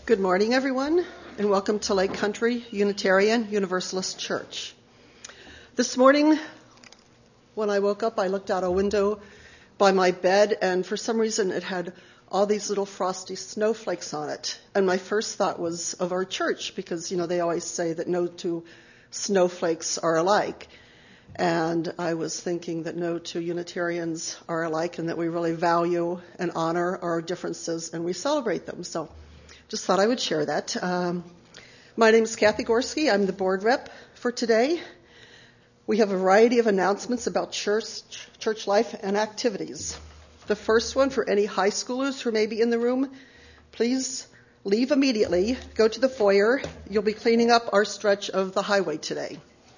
Good morning, everyone, and welcome to Lake Country Unitarian Universalist Church. This morning, when I woke up, I looked out a window by my bed, and for some reason it had all these little frosty snowflakes on it. And my first thought was of our church, because, they always say that no two snowflakes are alike. And I was thinking that no two Unitarians are alike, and that we really value and honor our differences, and we celebrate them. So just thought I would share that. My name is Kathy Gorski. I'm the board rep for today. We have a variety of announcements about church life and activities. The first one, for any high schoolers who may be in the room, please leave immediately. Go to the foyer. You'll be cleaning up our stretch of the highway today.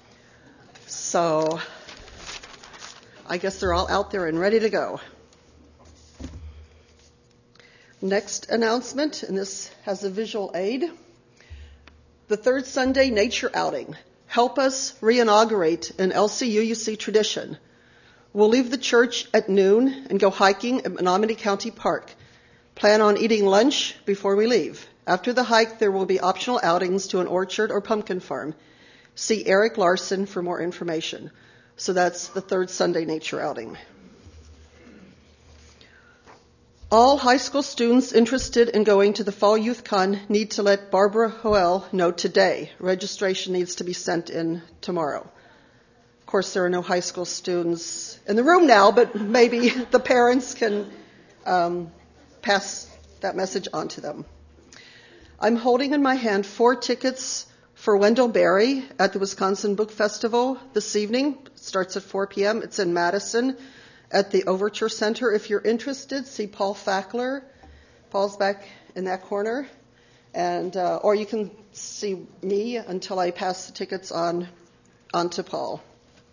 So I guess they're all out there and ready to go. Next announcement, and this has a visual aid. The third Sunday nature outing. Help us re-inaugurate an LCUUC tradition. We'll leave the church at noon and go hiking at Menominee County Park. Plan on eating lunch before we leave. After the hike, there will be optional outings to an orchard or pumpkin farm. See Eric Larson for more information. So that's the third Sunday nature outing. All high school students interested in going to the Fall Youth Con need to let Barbara Hoel know today. Registration needs to be sent in tomorrow. Of course, there are no high school students in the room now, but maybe the parents can pass that message on to them. I'm holding in my hand 4 tickets for Wendell Berry at the Wisconsin Book Festival this evening. It starts at 4 p.m. It's in Madison at the Overture Center. If you're interested, see Paul Fackler. Paul's back in that corner. And or you can see me until I pass the tickets on to Paul.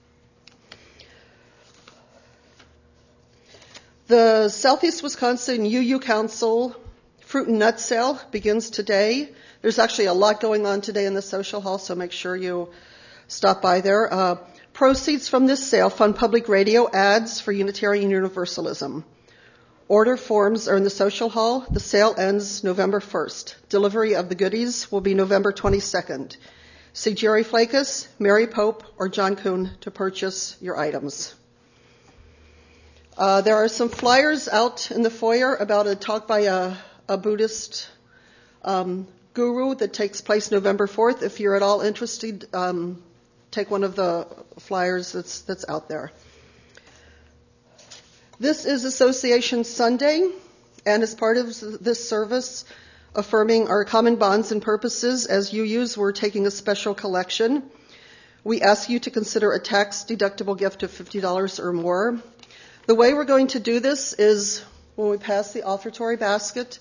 The Southeast Wisconsin UU Council Fruit and Nut Sale begins today. There's actually a lot going on today in the social hall, so make sure you stop by there. Proceeds from this sale fund public radio ads for Unitarian Universalism. Order forms are in the social hall. The sale ends November 1st. Delivery of the goodies will be November 22nd. See Jerry Flakus, Mary Pope, or John Kuhn to purchase your items. There are some flyers out in the foyer about a talk by a Buddhist guru that takes place November 4th. If you're at all interested, take one of the flyers that's out there. This is Association Sunday, and as part of this service, affirming our common bonds and purposes, as UUs, we're taking a special collection. We ask you to consider a tax-deductible gift of $50 or more. The way we're going to do this is when we pass the offertory basket.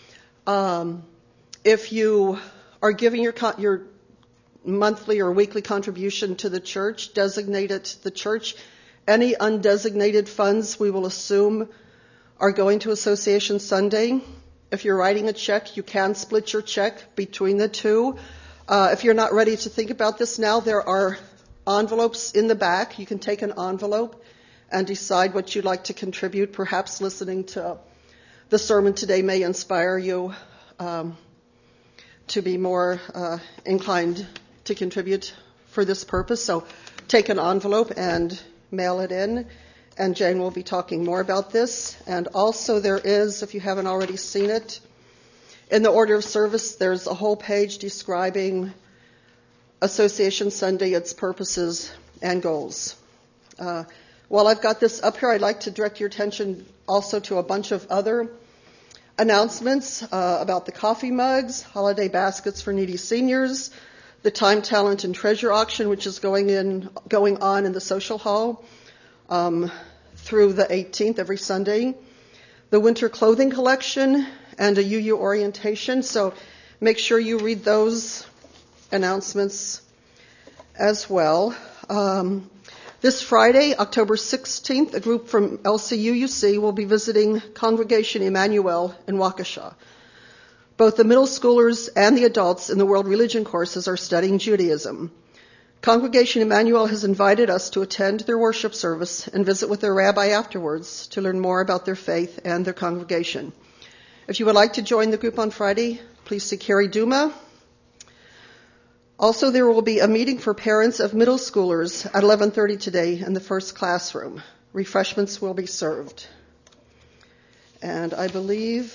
If you are giving your monthly or weekly contribution to the church, designate it the church. Any undesignated funds we will assume are going to Association Sunday. If you're writing a check, you can split your check between the two. If you're not ready to think about this now, there are envelopes in the back. You can take an envelope and decide what you'd like to contribute. Perhaps listening to the sermon today may inspire you to be more inclined to contribute for this purpose. So take an envelope and mail it in, and Jane will be talking more about this. And also there is, if you haven't already seen it, in the order of service, there's a whole page describing Association Sunday, its purposes and goals. While I've got this up here, I'd like to direct your attention also to a bunch of other announcements about the coffee mugs, holiday baskets for needy seniors, the Time, Talent, and Treasure auction, which is going on in the social hall through the 18th every Sunday, the winter clothing collection, and a UU orientation. So make sure you read those announcements as well. This Friday, October 16th, a group from LCUUC will be visiting Congregation Emmanuel in Waukesha. Both the middle schoolers and the adults in the world religion courses are studying Judaism. Congregation Emmanuel has invited us to attend their worship service and visit with their rabbi afterwards to learn more about their faith and their congregation. If you would like to join the group on Friday, Please see Carrie Duma. Also, there will be a meeting for parents of middle schoolers at 11:30 today in the first classroom. Refreshments will be served. And I believe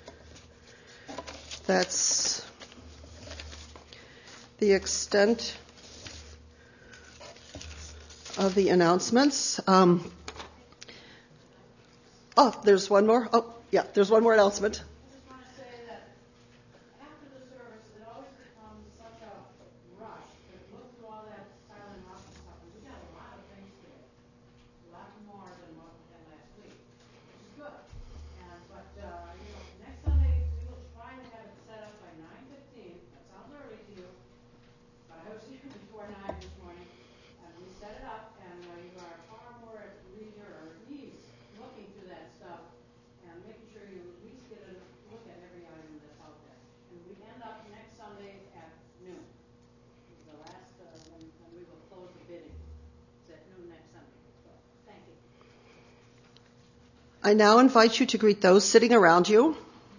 that's the extent of the announcements. There's one more. There's one more announcement. I now invite you to greet those sitting around you.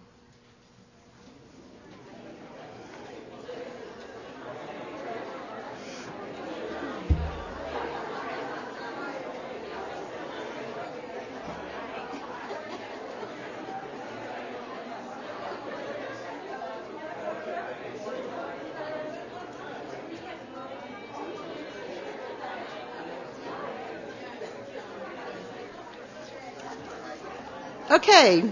Okay.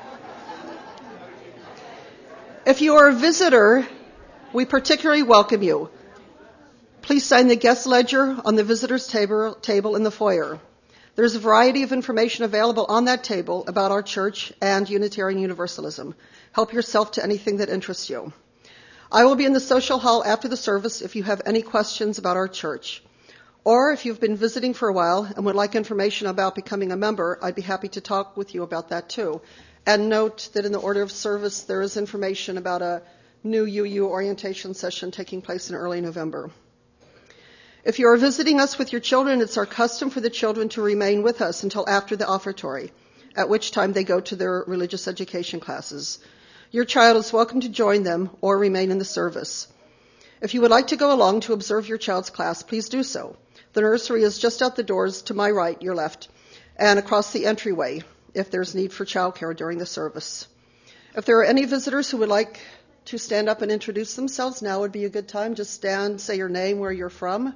If you are a visitor, we particularly welcome you. Please sign the guest ledger on the visitors table in the foyer. There's a variety of information available on that table about our church and Unitarian Universalism. Help yourself to anything that interests you. I will be in the social hall after the service if you have any questions about our church. Or if you've been visiting for a while and would like information about becoming a member, I'd be happy to talk with you about that too. And note that in the order of service, there is information about a new UU orientation session taking place in early November. If you are visiting us with your children, it's our custom for the children to remain with us until after the offertory, at which time they go to their religious education classes. Your child is welcome to join them or remain in the service. If you would like to go along to observe your child's class, please do so. The nursery is just out the doors to my right, your left, and across the entryway if there's need for childcare during the service. If there are any visitors who would like to stand up and introduce themselves, now would be a good time. Just stand, say your name, where you're from.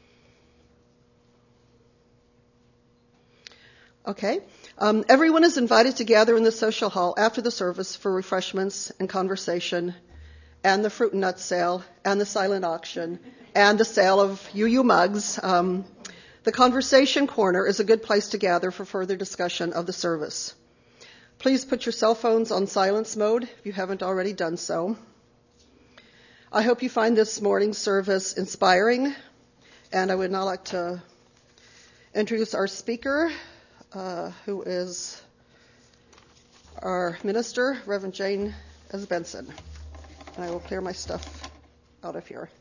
Okay. Everyone is invited to gather in the social hall after the service for refreshments and conversation and the fruit and nut sale and the silent auction and the sale of UU mugs. The conversation corner is a good place to gather for further discussion of the service. Please put your cell phones on silence mode if you haven't already done so. I hope you find this morning's service inspiring, and I would now like to introduce our speaker, who is our minister, Reverend Jane Esbenson. And I will clear my stuff out of here.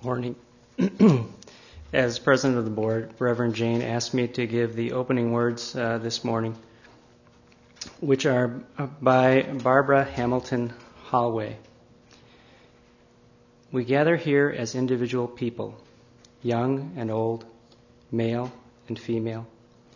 Morning. As president of the board, Reverend Jane asked me to give the opening words this morning, which are by Barbara Hamilton Holloway. We gather here as individual people, young and old, male and female,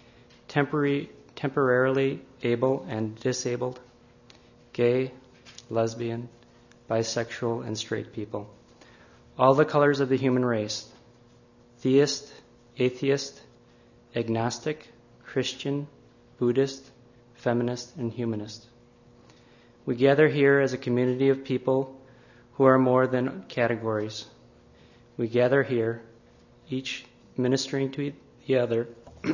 temporarily able and disabled, gay, lesbian, bisexual, and straight people. All the colors of the human race, theist, atheist, agnostic, Christian, Buddhist, feminist, and humanist. We gather here as a community of people who are more than categories. We gather here, each ministering to the other,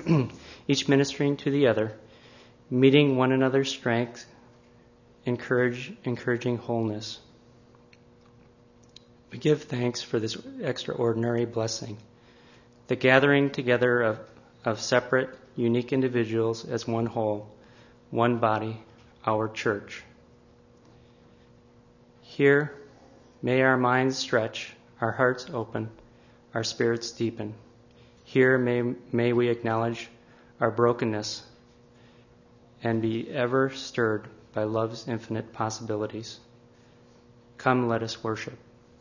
meeting one another's strength, encouraging wholeness. We give thanks for this extraordinary blessing, the gathering together of separate, unique individuals as one whole, one body, our church. Here, may our minds stretch, our hearts open, our spirits deepen. Here, may we acknowledge our brokenness and be ever stirred by love's infinite possibilities. Come, let us worship.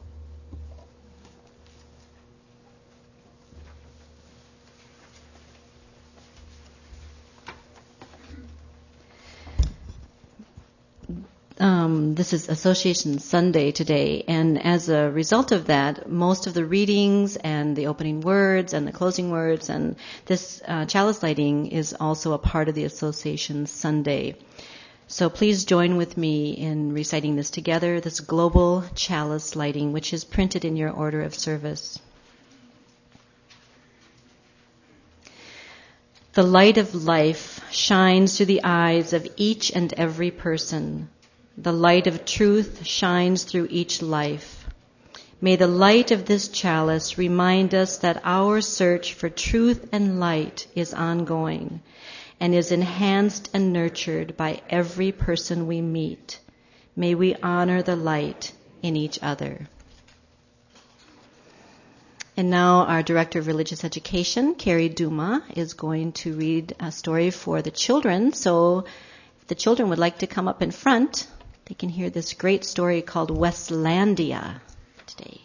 This is Association Sunday today, and as a result of that, most of the readings and the opening words and the closing words and this chalice lighting is also a part of the Association Sunday. So please join with me in reciting this together, this global chalice lighting, which is printed in your order of service. The light of life shines through the eyes of each and every person. The light of truth shines through each life. May the light of this chalice remind us that our search for truth and light is ongoing and is enhanced and nurtured by every person we meet. May we honor the light in each other. And now our Director of Religious Education, Carrie Duma, is going to read a story for the children. So if the children would like to come up in front, they can hear this great story called Westlandia today.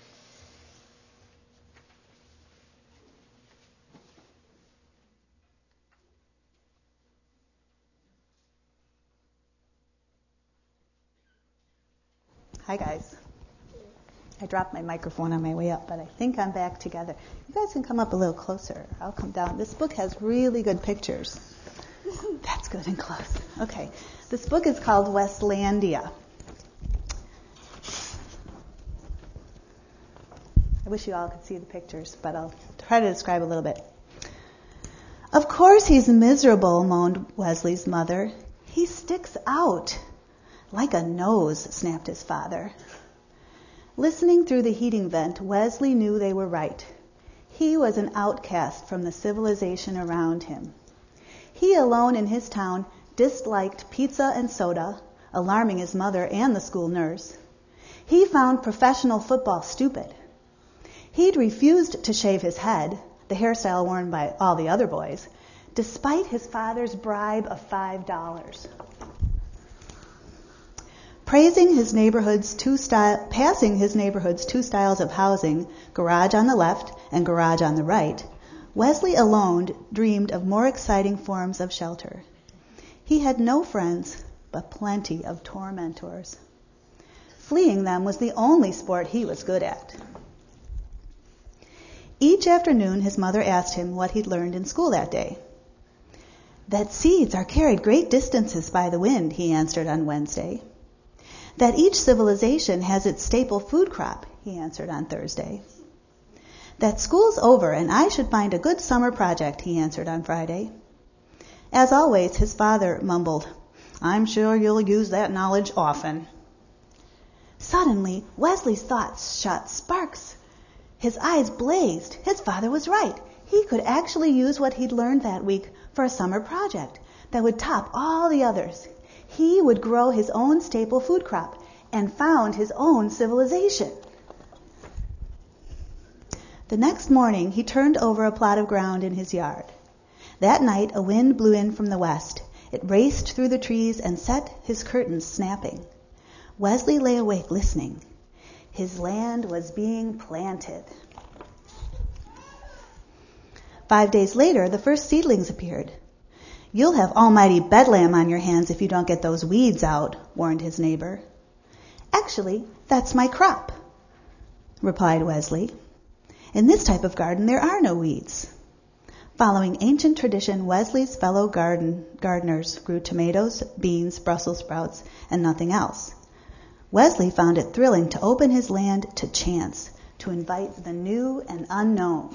Hi, guys. I dropped my microphone on my way up, but I think I'm back together. You guys can come up a little closer. I'll come down. This book has really good pictures. That's good and close. Okay. This book is called Westlandia. I wish you all could see the pictures, but I'll try to describe a little bit. Of course he's miserable, moaned Wesley's mother. He sticks out. Like a nose, snapped his father. Listening through the heating vent, Wesley knew they were right. He was an outcast from the civilization around him. He alone in his town disliked pizza and soda, alarming his mother and the school nurse. He found professional football stupid. He'd refused to shave his head, the hairstyle worn by all the other boys, despite his father's bribe of $5. Passing his neighborhood's two styles of housing, garage on the left and garage on the right, Wesley alone dreamed of more exciting forms of shelter. He had no friends, but plenty of tormentors. Fleeing them was the only sport he was good at. Each afternoon, his mother asked him what he'd learned in school that day. That seeds are carried great distances by the wind, he answered on Wednesday. That each civilization has its staple food crop, he answered on Thursday. That school's over and I should find a good summer project, he answered on Friday. As always, his father mumbled, I'm sure you'll use that knowledge often. Suddenly, Wesley's thoughts shot sparks. His eyes blazed. His father was right. He could actually use what he'd learned that week for a summer project that would top all the others. He would grow his own staple food crop and found his own civilization. The next morning he turned over a plot of ground in his yard. That night a wind blew in from the west. It raced through the trees and set his curtains snapping. Wesley lay awake listening. His land was being planted. 5 days later, the first seedlings appeared. "You'll have almighty bedlam on your hands if you don't get those weeds out," warned his neighbor. "Actually, that's my crop," replied Wesley. "In this type of garden, there are no weeds." Following ancient tradition, Wesley's fellow gardeners grew tomatoes, beans, Brussels sprouts, and nothing else. Wesley found it thrilling to open his land to chance, to invite the new and unknown.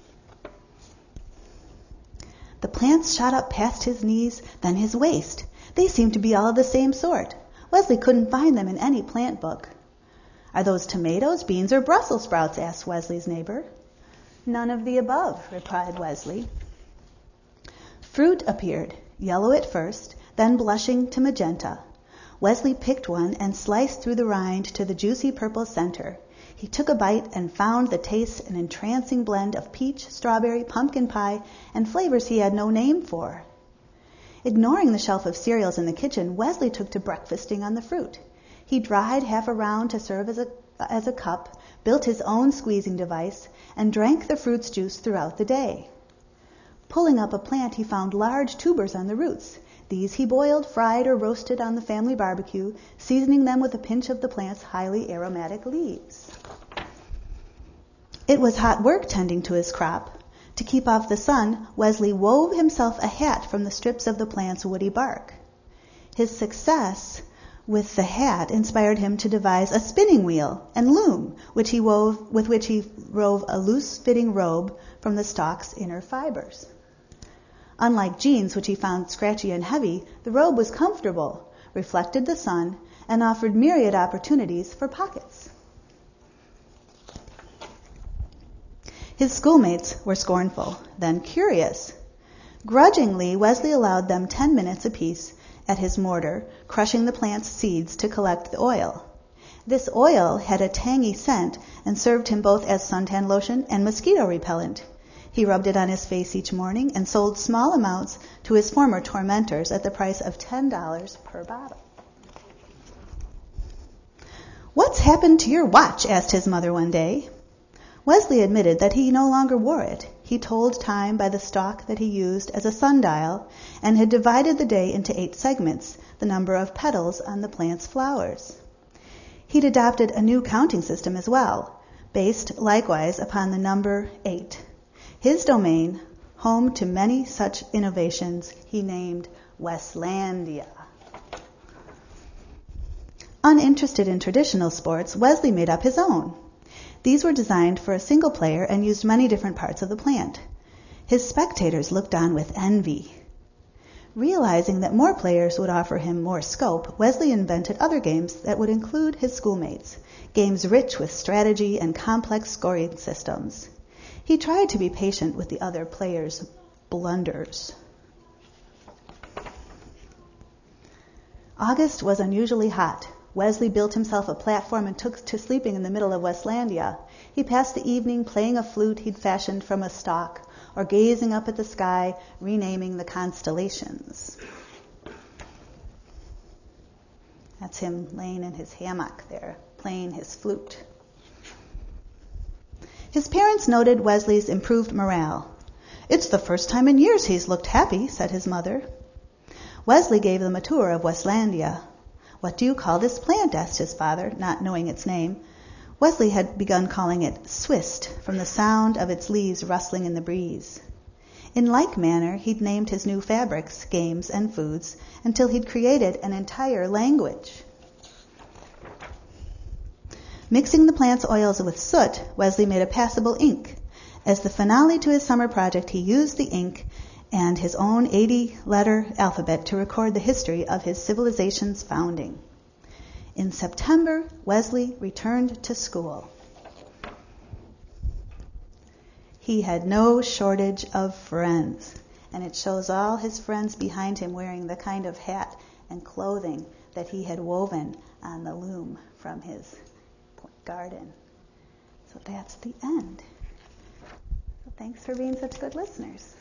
The plants shot up past his knees, then his waist. They seemed to be all of the same sort. Wesley couldn't find them in any plant book. "Are those tomatoes, beans, or Brussels sprouts?" asked Wesley's neighbor. "None of the above," replied Wesley. Fruit appeared, yellow at first, then blushing to magenta. Wesley picked one and sliced through the rind to the juicy purple center. He took a bite and found the taste an entrancing blend of peach, strawberry, pumpkin pie, and flavors he had no name for. Ignoring the shelf of cereals in the kitchen, Wesley took to breakfasting on the fruit. He dried half a round to serve as a cup, built his own squeezing device, and drank the fruit's juice throughout the day. Pulling up a plant, he found large tubers on the roots. These he boiled, fried, or roasted on the family barbecue, seasoning them with a pinch of the plant's highly aromatic leaves. It was hot work tending to his crop. To keep off the sun, Wesley wove himself a hat from the strips of the plant's woody bark. His success with the hat inspired him to devise a spinning wheel and loom, with which he wove a loose-fitting robe from the stalk's inner fibers. Unlike jeans, which he found scratchy and heavy, the robe was comfortable, reflected the sun, and offered myriad opportunities for pockets. His schoolmates were scornful, then curious. Grudgingly, Wesley allowed them 10 minutes apiece at his mortar, crushing the plant's seeds to collect the oil. This oil had a tangy scent and served him both as suntan lotion and mosquito repellent. He rubbed it on his face each morning and sold small amounts to his former tormentors at the price of $10 per bottle. "What's happened to your watch?" asked his mother one day. Wesley admitted that he no longer wore it. He told time by the stalk that he used as a sundial and had divided the day into 8 segments, the number of petals on the plant's flowers. He'd adopted a new counting system as well, based likewise upon the number 8. His domain, home to many such innovations, he named Westlandia. Uninterested in traditional sports, Wesley made up his own. These were designed for a single player and used many different parts of the plant. His spectators looked on with envy. Realizing that more players would offer him more scope, Wesley invented other games that would include his schoolmates, games rich with strategy and complex scoring systems. He tried to be patient with the other players' blunders. August was unusually hot. Wesley built himself a platform and took to sleeping in the middle of Westlandia. He passed the evening playing a flute he'd fashioned from a stalk, or gazing up at the sky, renaming the constellations. That's him laying in his hammock there, playing his flute. His parents noted Wesley's improved morale. "It's the first time in years he's looked happy," said his mother. Wesley gave them a tour of Westlandia. "What do you call this plant?" asked his father, not knowing its name. Wesley had begun calling it Swist, from the sound of its leaves rustling in the breeze. In like manner, he'd named his new fabrics, games, and foods, until he'd created an entire language. Mixing the plant's oils with soot, Wesley made a passable ink. As the finale to his summer project, he used the ink and his own 80-letter alphabet to record the history of his civilization's founding. In September, Wesley returned to school. He had no shortage of friends, and it shows all his friends behind him wearing the kind of hat and clothing that he had woven on the loom from his garden. So that's the end. Thanks for being such good listeners.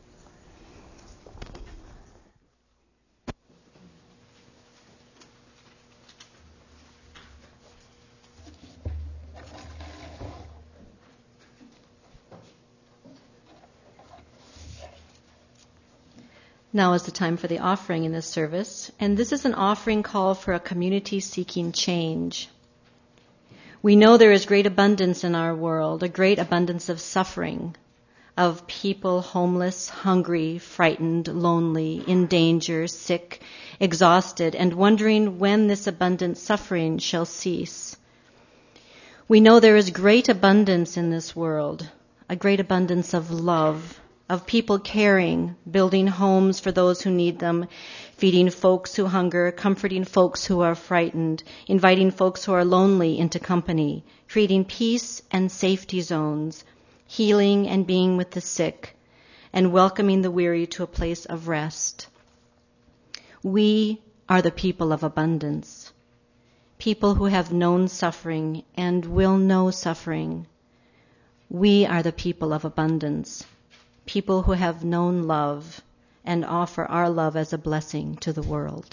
Now is the time for the offering in this service, and this is an offering call for a community seeking change. We know there is great abundance in our world, a great abundance of suffering, of people homeless, hungry, frightened, lonely, in danger, sick, exhausted, and wondering when this abundant suffering shall cease. We know there is great abundance in this world, a great abundance of love, of people caring, building homes for those who need them, feeding folks who hunger, comforting folks who are frightened, inviting folks who are lonely into company, creating peace and safety zones, healing and being with the sick, and welcoming the weary to a place of rest. We are the people of abundance, people who have known suffering and will know suffering. We are the people of abundance, people who have known love and offer our love as a blessing to the world.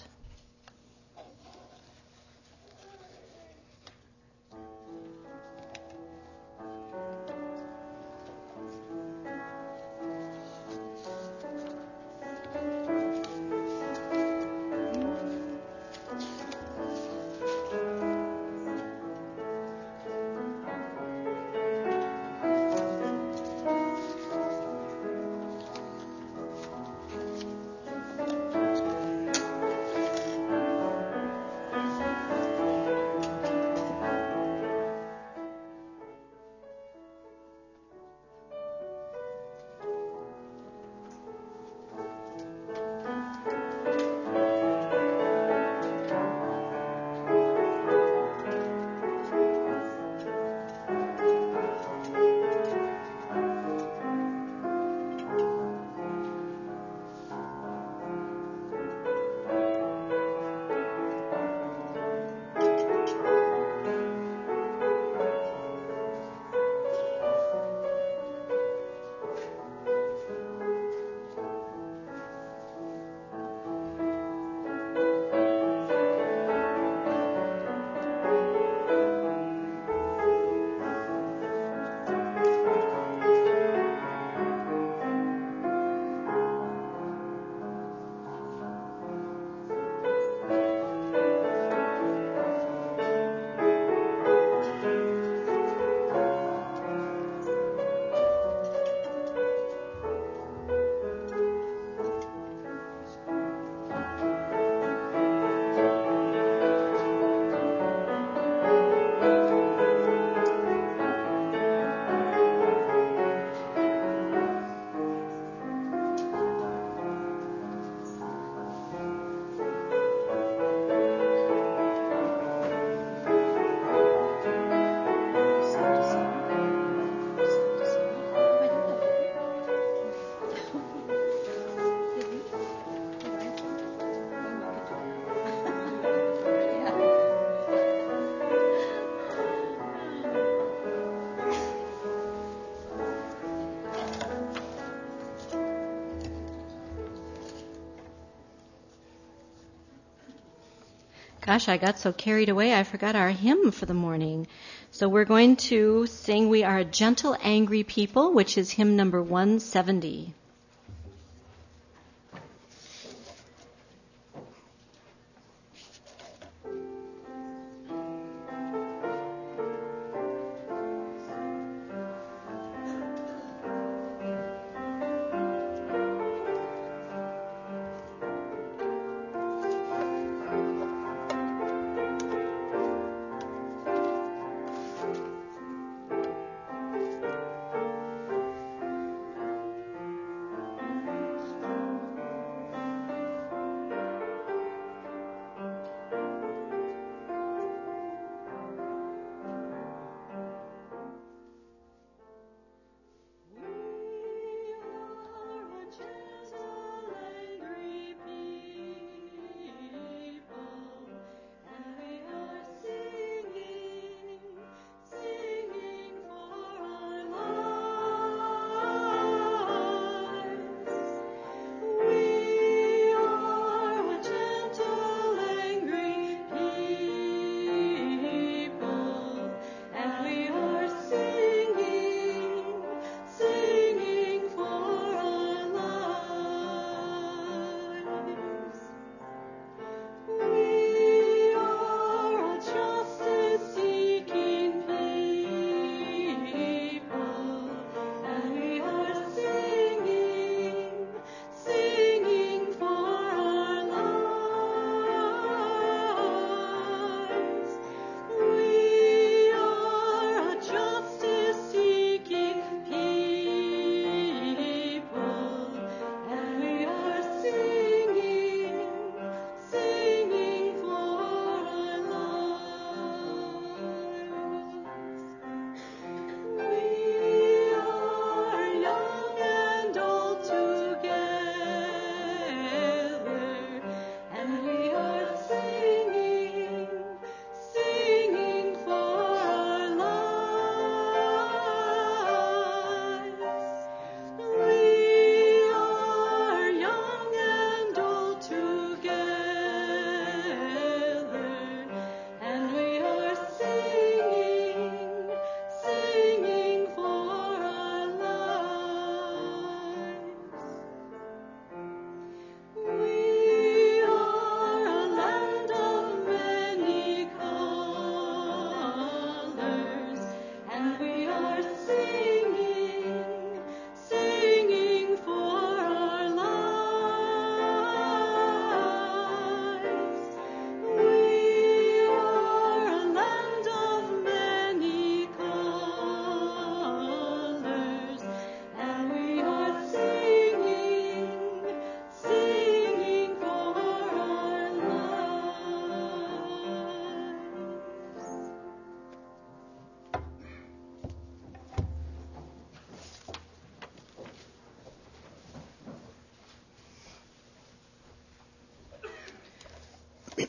Gosh, I got so carried away, I forgot our hymn for the morning. So we're going to sing We Are a Gentle, Angry People, which is hymn number 170.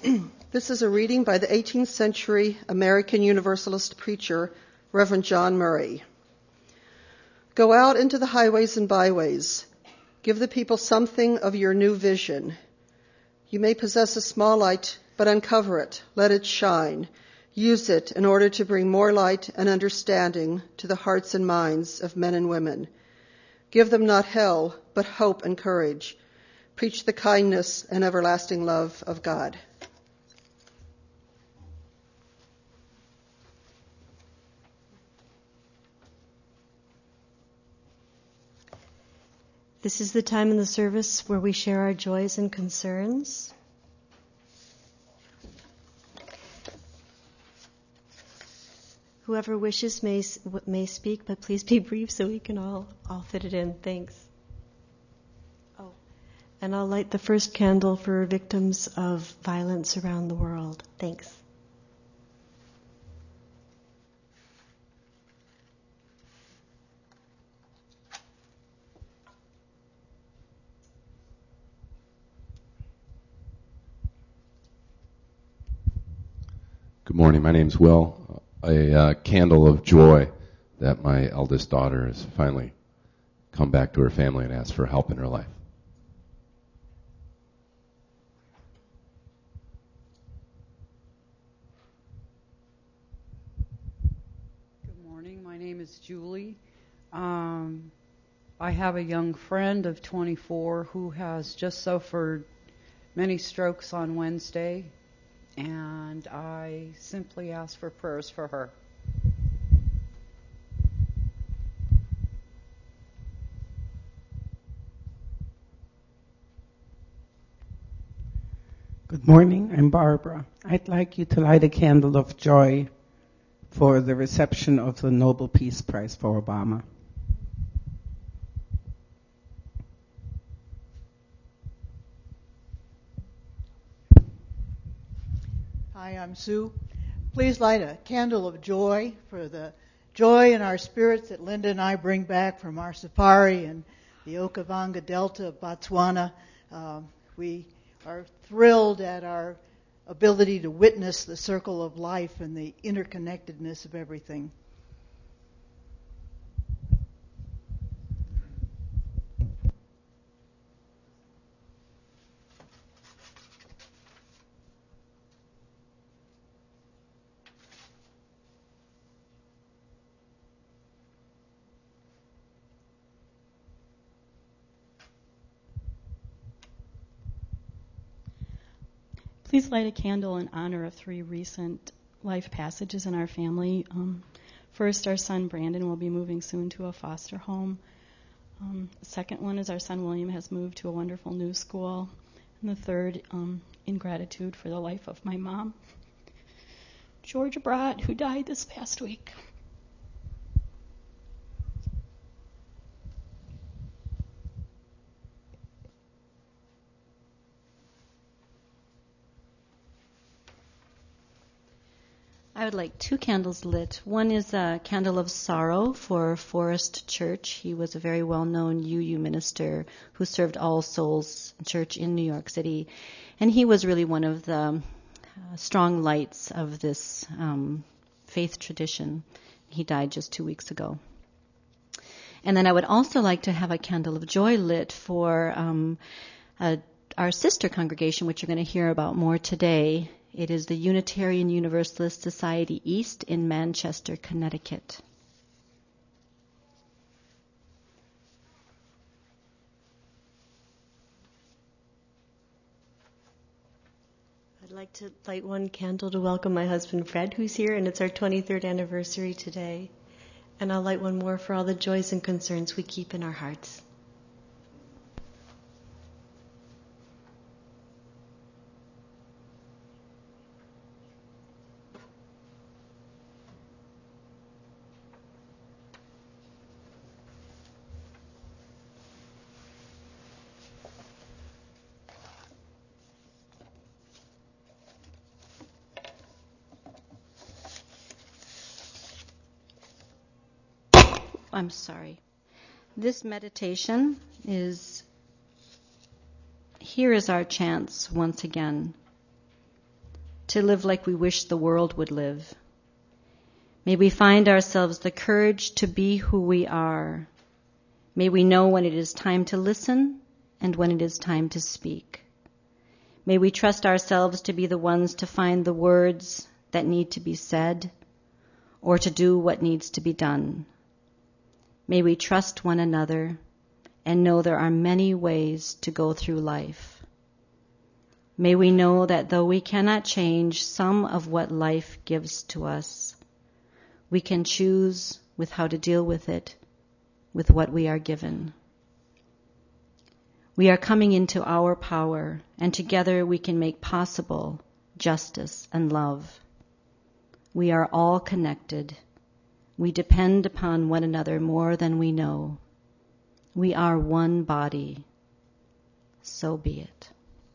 This is a reading by the 18th century American Universalist preacher, Reverend John Murray. Go out into the highways and byways. Give the people something of your new vision. You may possess a small light, but uncover it. Let it shine. Use it in order to bring more light and understanding to the hearts and minds of men and women. Give them not hell, but hope and courage. Preach the kindness and everlasting love of God. This is the time in the service where we share our joys and concerns. Whoever wishes may speak, but please be brief so we can all fit it in. Thanks. Oh, and I'll light the first candle for victims of violence around the world. Thanks. Good morning. My name's Will. A candle of joy that my eldest daughter has finally come back to her family and asked for help in her life. Good morning. My name is Julie. I have a young friend of 24 who has just suffered many strokes on Wednesday, and I simply ask for prayers for her. Good morning, I'm Barbara. I'd like you to light a candle of joy for the reception of the Nobel Peace Prize for Obama. Hi, I'm Sue. Please light a candle of joy for the joy in our spirits that Linda and I bring back from our safari in the Okavango Delta of Botswana. We are thrilled at our ability to witness the circle of life and the interconnectedness of everything. Please light a candle in honor of 3 recent life passages in our family. First, our son Brandon will be moving soon to a foster home. The second one is our son William has moved to a wonderful new school. And the third, in gratitude for the life of my mom, Georgia Brott, who died this past week. I would like 2 candles lit. One is a candle of sorrow for Forrest Church. He was a very well-known UU minister who served All Souls Church in New York City. And he was really one of the strong lights of this faith tradition. He died just 2 weeks ago. And then I would also like to have a candle of joy lit for our sister congregation, which you're going to hear about more today. It is the Unitarian Universalist Society East in Manchester, Connecticut. I'd like to light one candle to welcome my husband Fred, who's here, and it's our 23rd anniversary today. And I'll light one more for all the joys and concerns we keep in our hearts. I'm sorry. This meditation is, here is our chance once again. to live like we wish the world would live. May we find ourselves the courage to be who we are. May we know when it is time to listen and when it is time to speak. May we trust ourselves to be the ones to find the words that need to be said or to do what needs to be done. May we trust one another and know there are many ways to go through life. May we know that though we cannot change some of what life gives to us, we can choose with how to deal with it, with what we are given. We are coming into our power, and together we can make possible justice and love. We are all connected. We depend upon one another more than we know. We are one body. So be it.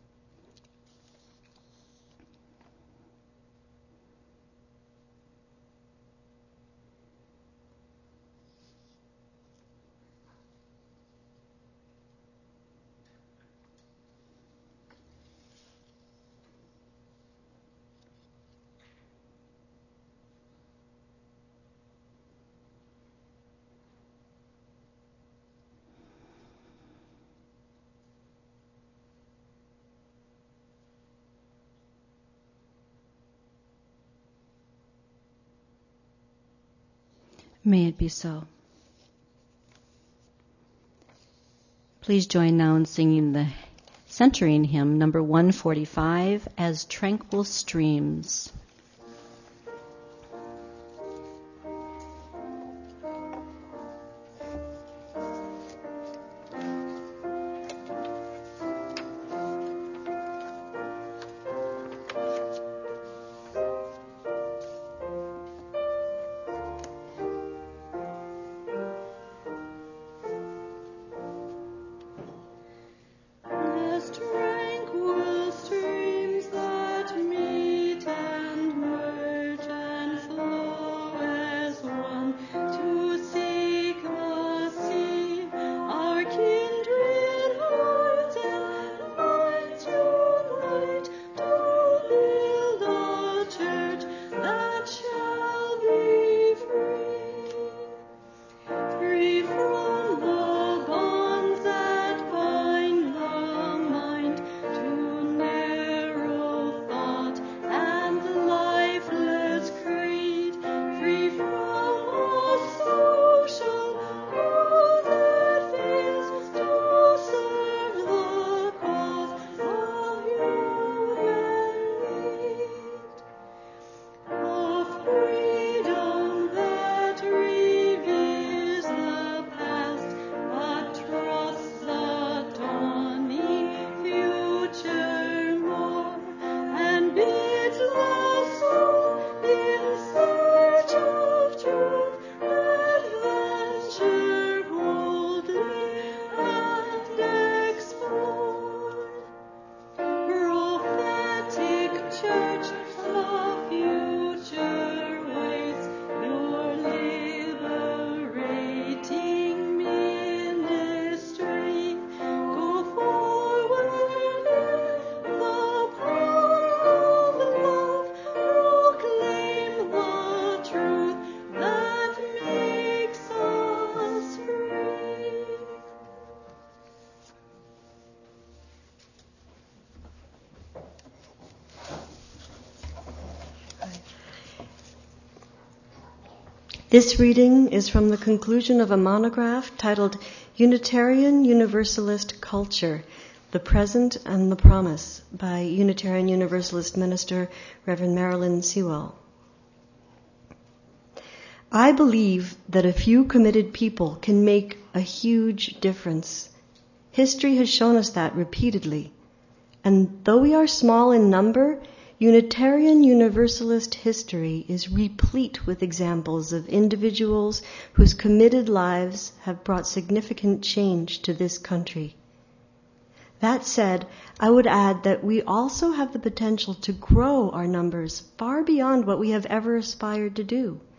May it be so. Please join now in singing the centering hymn, number 145, As Tranquil Streams. This reading is from the conclusion of a monograph titled Unitarian Universalist Culture, the Present and the Promise by Unitarian Universalist minister Reverend Marilyn Sewell. I believe that a few committed people can make a huge difference. History has shown us that repeatedly. And though we are small in number, Unitarian Universalist history is replete with examples of individuals whose committed lives have brought significant change to this country. That said, I would add that we also have the potential to grow our numbers far beyond what we have ever aspired to do.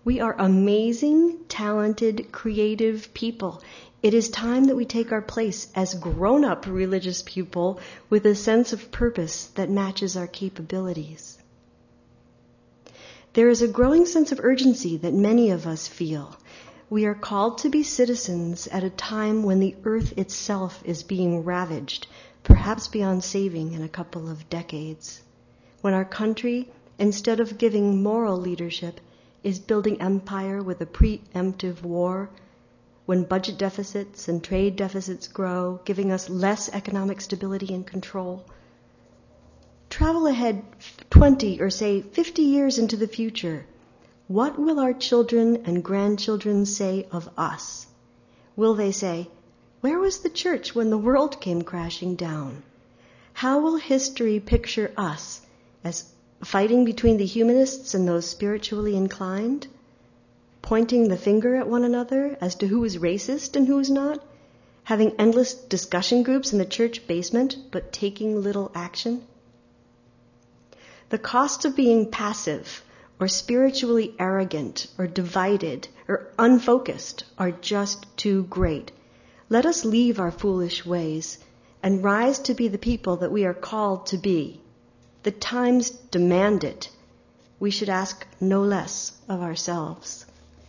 We are amazing, talented, creative people. It is time that we take our place as grown-up religious people with a sense of purpose that matches our capabilities. There is a growing sense of urgency that many of us feel. We are called to be citizens at a time when the earth itself is being ravaged, perhaps beyond saving in a couple of decades. When our country, instead of giving moral leadership, is building empire with a preemptive war, when budget deficits and trade deficits grow, giving us less economic stability and control. Travel ahead 20 or say 50 years into the future. What will our children and grandchildren say of us? Will they say, "Where was the church when the world came crashing down?" How will history picture us as fighting between the humanists and those spiritually inclined? Pointing the finger at one another as to who is racist and who is not? Having endless discussion groups in the church basement, but taking little action? The costs of being passive or spiritually arrogant or divided or unfocused are just too great. Let us leave our foolish ways and rise to be the people that we are called to be. The times demand it. We should ask no less of ourselves.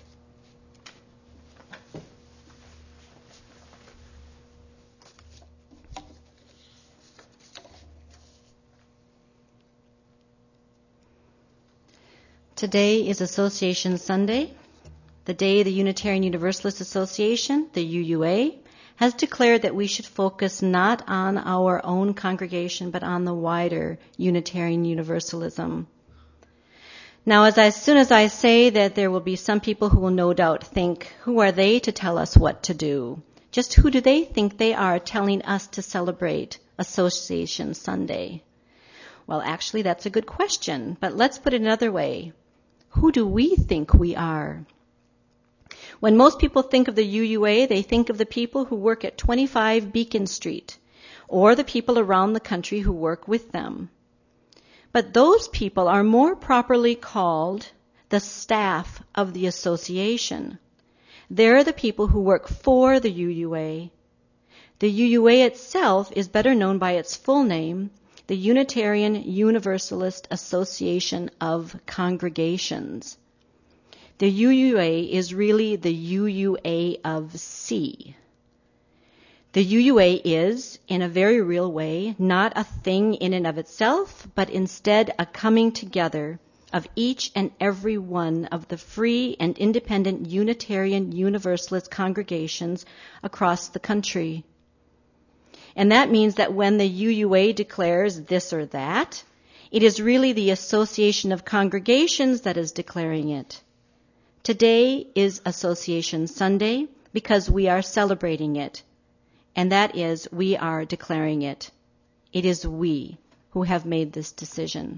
Today is Association Sunday, the day the Unitarian Universalist Association, the UUA, has declared that we should focus not on our own congregation, but on the wider Unitarian Universalism. Now, as soon as I say that, there will be some people who will no doubt think, who are they to tell us what to do? Just who do they think they are telling us to celebrate Association Sunday? Well, actually, that's a good question, but let's put it another way. Who do we think we are? When most people think of the UUA, they think of the people who work at 25 Beacon Street, or the people around the country who work with them. But those people are more properly called the staff of the association. They're the people who work for the UUA. The UUA itself is better known by its full name, the Unitarian Universalist Association of Congregations. The UUA is really the UUA of C. The UUA is, in a very real way, not a thing in and of itself, but instead a coming together of each and every one of the free and independent Unitarian Universalist congregations across the country. And that means that when the UUA declares this or that, it is really the Association of Congregations that is declaring it. Today is Association Sunday because we are celebrating it. And that is, we are declaring it. It is we who have made this decision.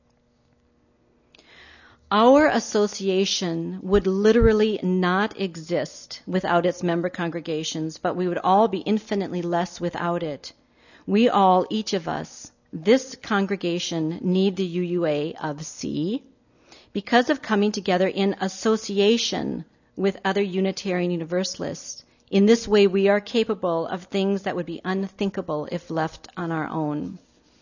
Our association would literally not exist without its member congregations, but we would all be infinitely less without it. We all, each of us, this congregation, need the UUA of C because of coming together in association with other Unitarian Universalists. In this way, we are capable of things that would be unthinkable if left on our own.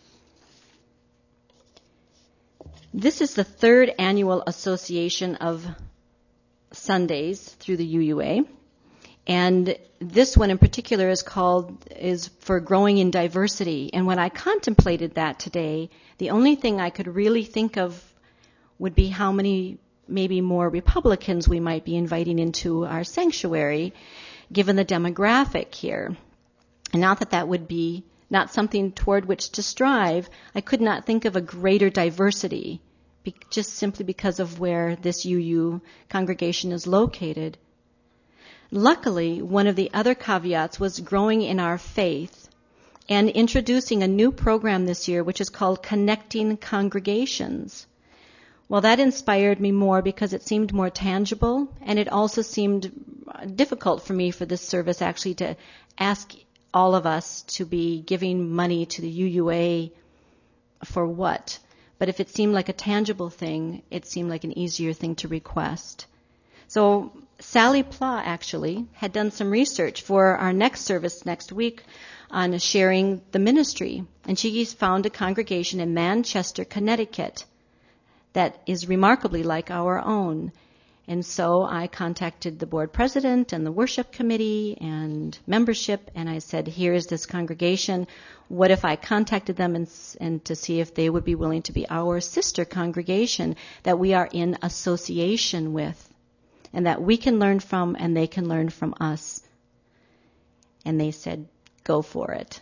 This is the third annual Association of Sundays through the UUA. And this one in particular is for growing in diversity. And when I contemplated that today, the only thing I could really think of would be how many maybe more Republicans we might be inviting into our sanctuary, given the demographic here. And not that that would be not something toward which to strive, I could not think of a greater diversity, just simply because of where this UU congregation is located. Luckily, one of the other caveats was growing in our faith and introducing a new program this year, which is called Connecting Congregations. Well, that inspired me more because it seemed more tangible, and it also seemed difficult for me for this service actually to ask all of us to be giving money to the UUA for what. But if it seemed like a tangible thing, it seemed like an easier thing to request. So Sally Pla actually had done some research for our next service next week on sharing the ministry. And she found a congregation in Manchester, Connecticut that is remarkably like our own. And so I contacted the board president and the worship committee and membership, and I said, here is this congregation. What if I contacted them and to see if they would be willing to be our sister congregation that we are in association with, and that we can learn from and they can learn from us? And they said, go for it.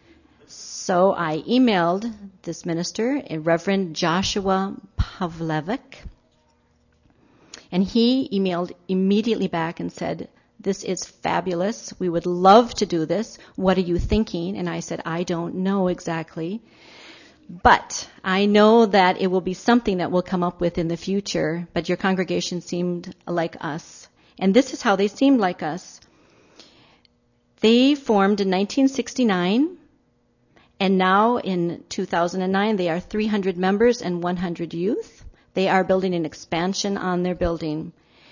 So I emailed this minister, Reverend Joshua Pavlevic, and he emailed immediately back and said, this is fabulous. We would love to do this. What are you thinking? And I said, I don't know exactly, but I know that it will be something that we'll come up with in the future, but your congregation seemed like us. And this is how they seemed like us. They formed in 1969, and now in 2009 they are 300 members and 100 youth. They are building an expansion on their building.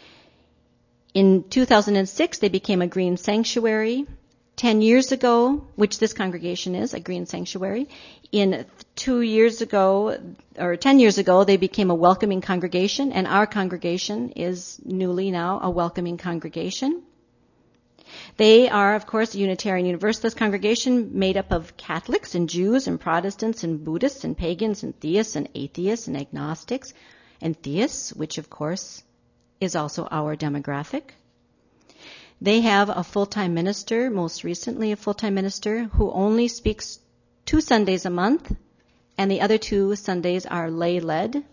In 2006, they became a green sanctuary. 10 years ago, which this congregation is, a green sanctuary. 10 years ago, they became a welcoming congregation, and our congregation is newly now a welcoming congregation. They are, of course, a Unitarian Universalist congregation made up of Catholics and Jews and Protestants and Buddhists and pagans and theists and atheists and agnostics and theists, which, of course, is also our demographic. They have a full-time minister, most recently a full-time minister, who only speaks 2 Sundays a month, and the other 2 Sundays are lay-led.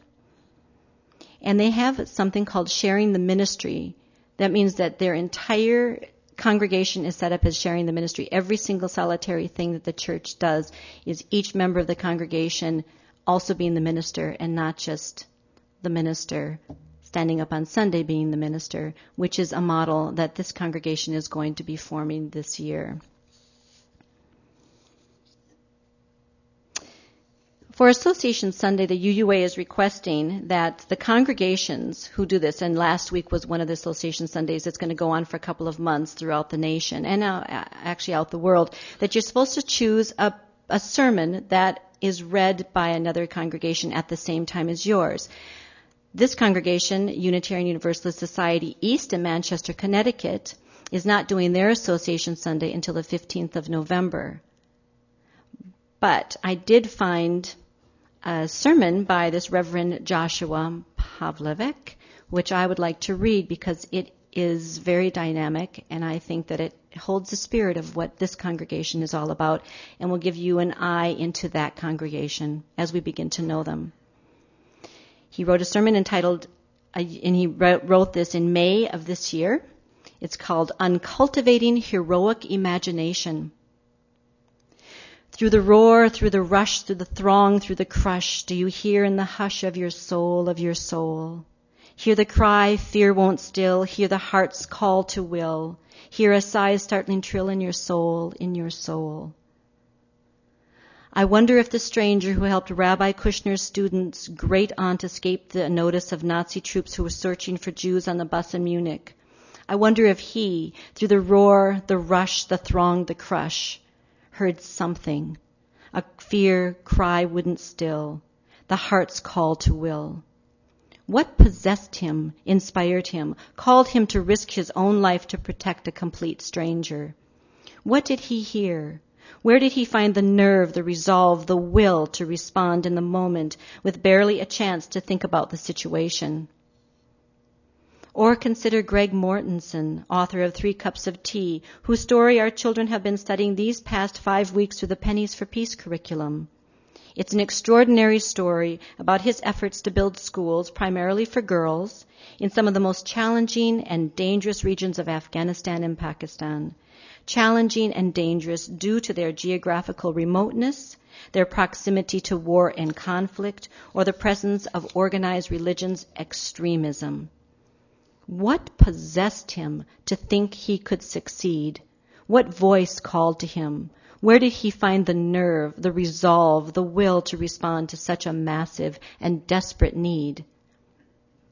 And they have something called sharing the ministry. That means that their entire congregation is set up as sharing the ministry. Every single solitary thing that the church does is each member of the congregation also being the minister, and not just the minister standing up on Sunday being the minister, which is a model that this congregation is going to be forming this year. For Association Sunday, the UUA is requesting that the congregations who do this, and last week was one of the Association Sundays, it's going to go on for a couple of months throughout the nation and actually out the world, that you're supposed to choose a sermon that is read by another congregation at the same time as yours. This congregation, Unitarian Universalist Society East in Manchester, Connecticut, is not doing their Association Sunday until the 15th of November. But I did find a sermon by this Reverend Joshua Pavlevic, which I would like to read because it is very dynamic, and I think that it holds the spirit of what this congregation is all about, and will give you an eye into that congregation as we begin to know them. He wrote a sermon entitled, and he wrote this in May of this year. It's called Uncultivating Heroic Imagination. Through the roar, through the rush, through the throng, through the crush, do you hear in the hush of your soul, Hear the cry, fear won't still, hear the heart's call to will, hear a sigh's startling trill in your soul, I wonder if the stranger who helped Rabbi Kushner's students' great aunt escape the notice of Nazi troops who were searching for Jews on the bus in Munich. I wonder if he, through the roar, the rush, the throng, the crush, heard something. A fear cry wouldn't still, the heart's call to will. What possessed him, inspired him, called him to risk his own life to protect a complete stranger? What did he hear? Where did he find the nerve, the resolve, the will to respond in the moment with barely a chance to think about the situation? Or consider Greg Mortensen, author of 3 Cups of Tea, whose story our children have been studying these past 5 weeks through the Pennies for Peace curriculum. It's an extraordinary story about his efforts to build schools, primarily for girls, in some of the most challenging and dangerous regions of Afghanistan and Pakistan. Challenging and dangerous due to their geographical remoteness, their proximity to war and conflict, or the presence of organized religion's extremism. What possessed him to think he could succeed? What voice called to him? Where did he find the nerve, the resolve, the will to respond to such a massive and desperate need?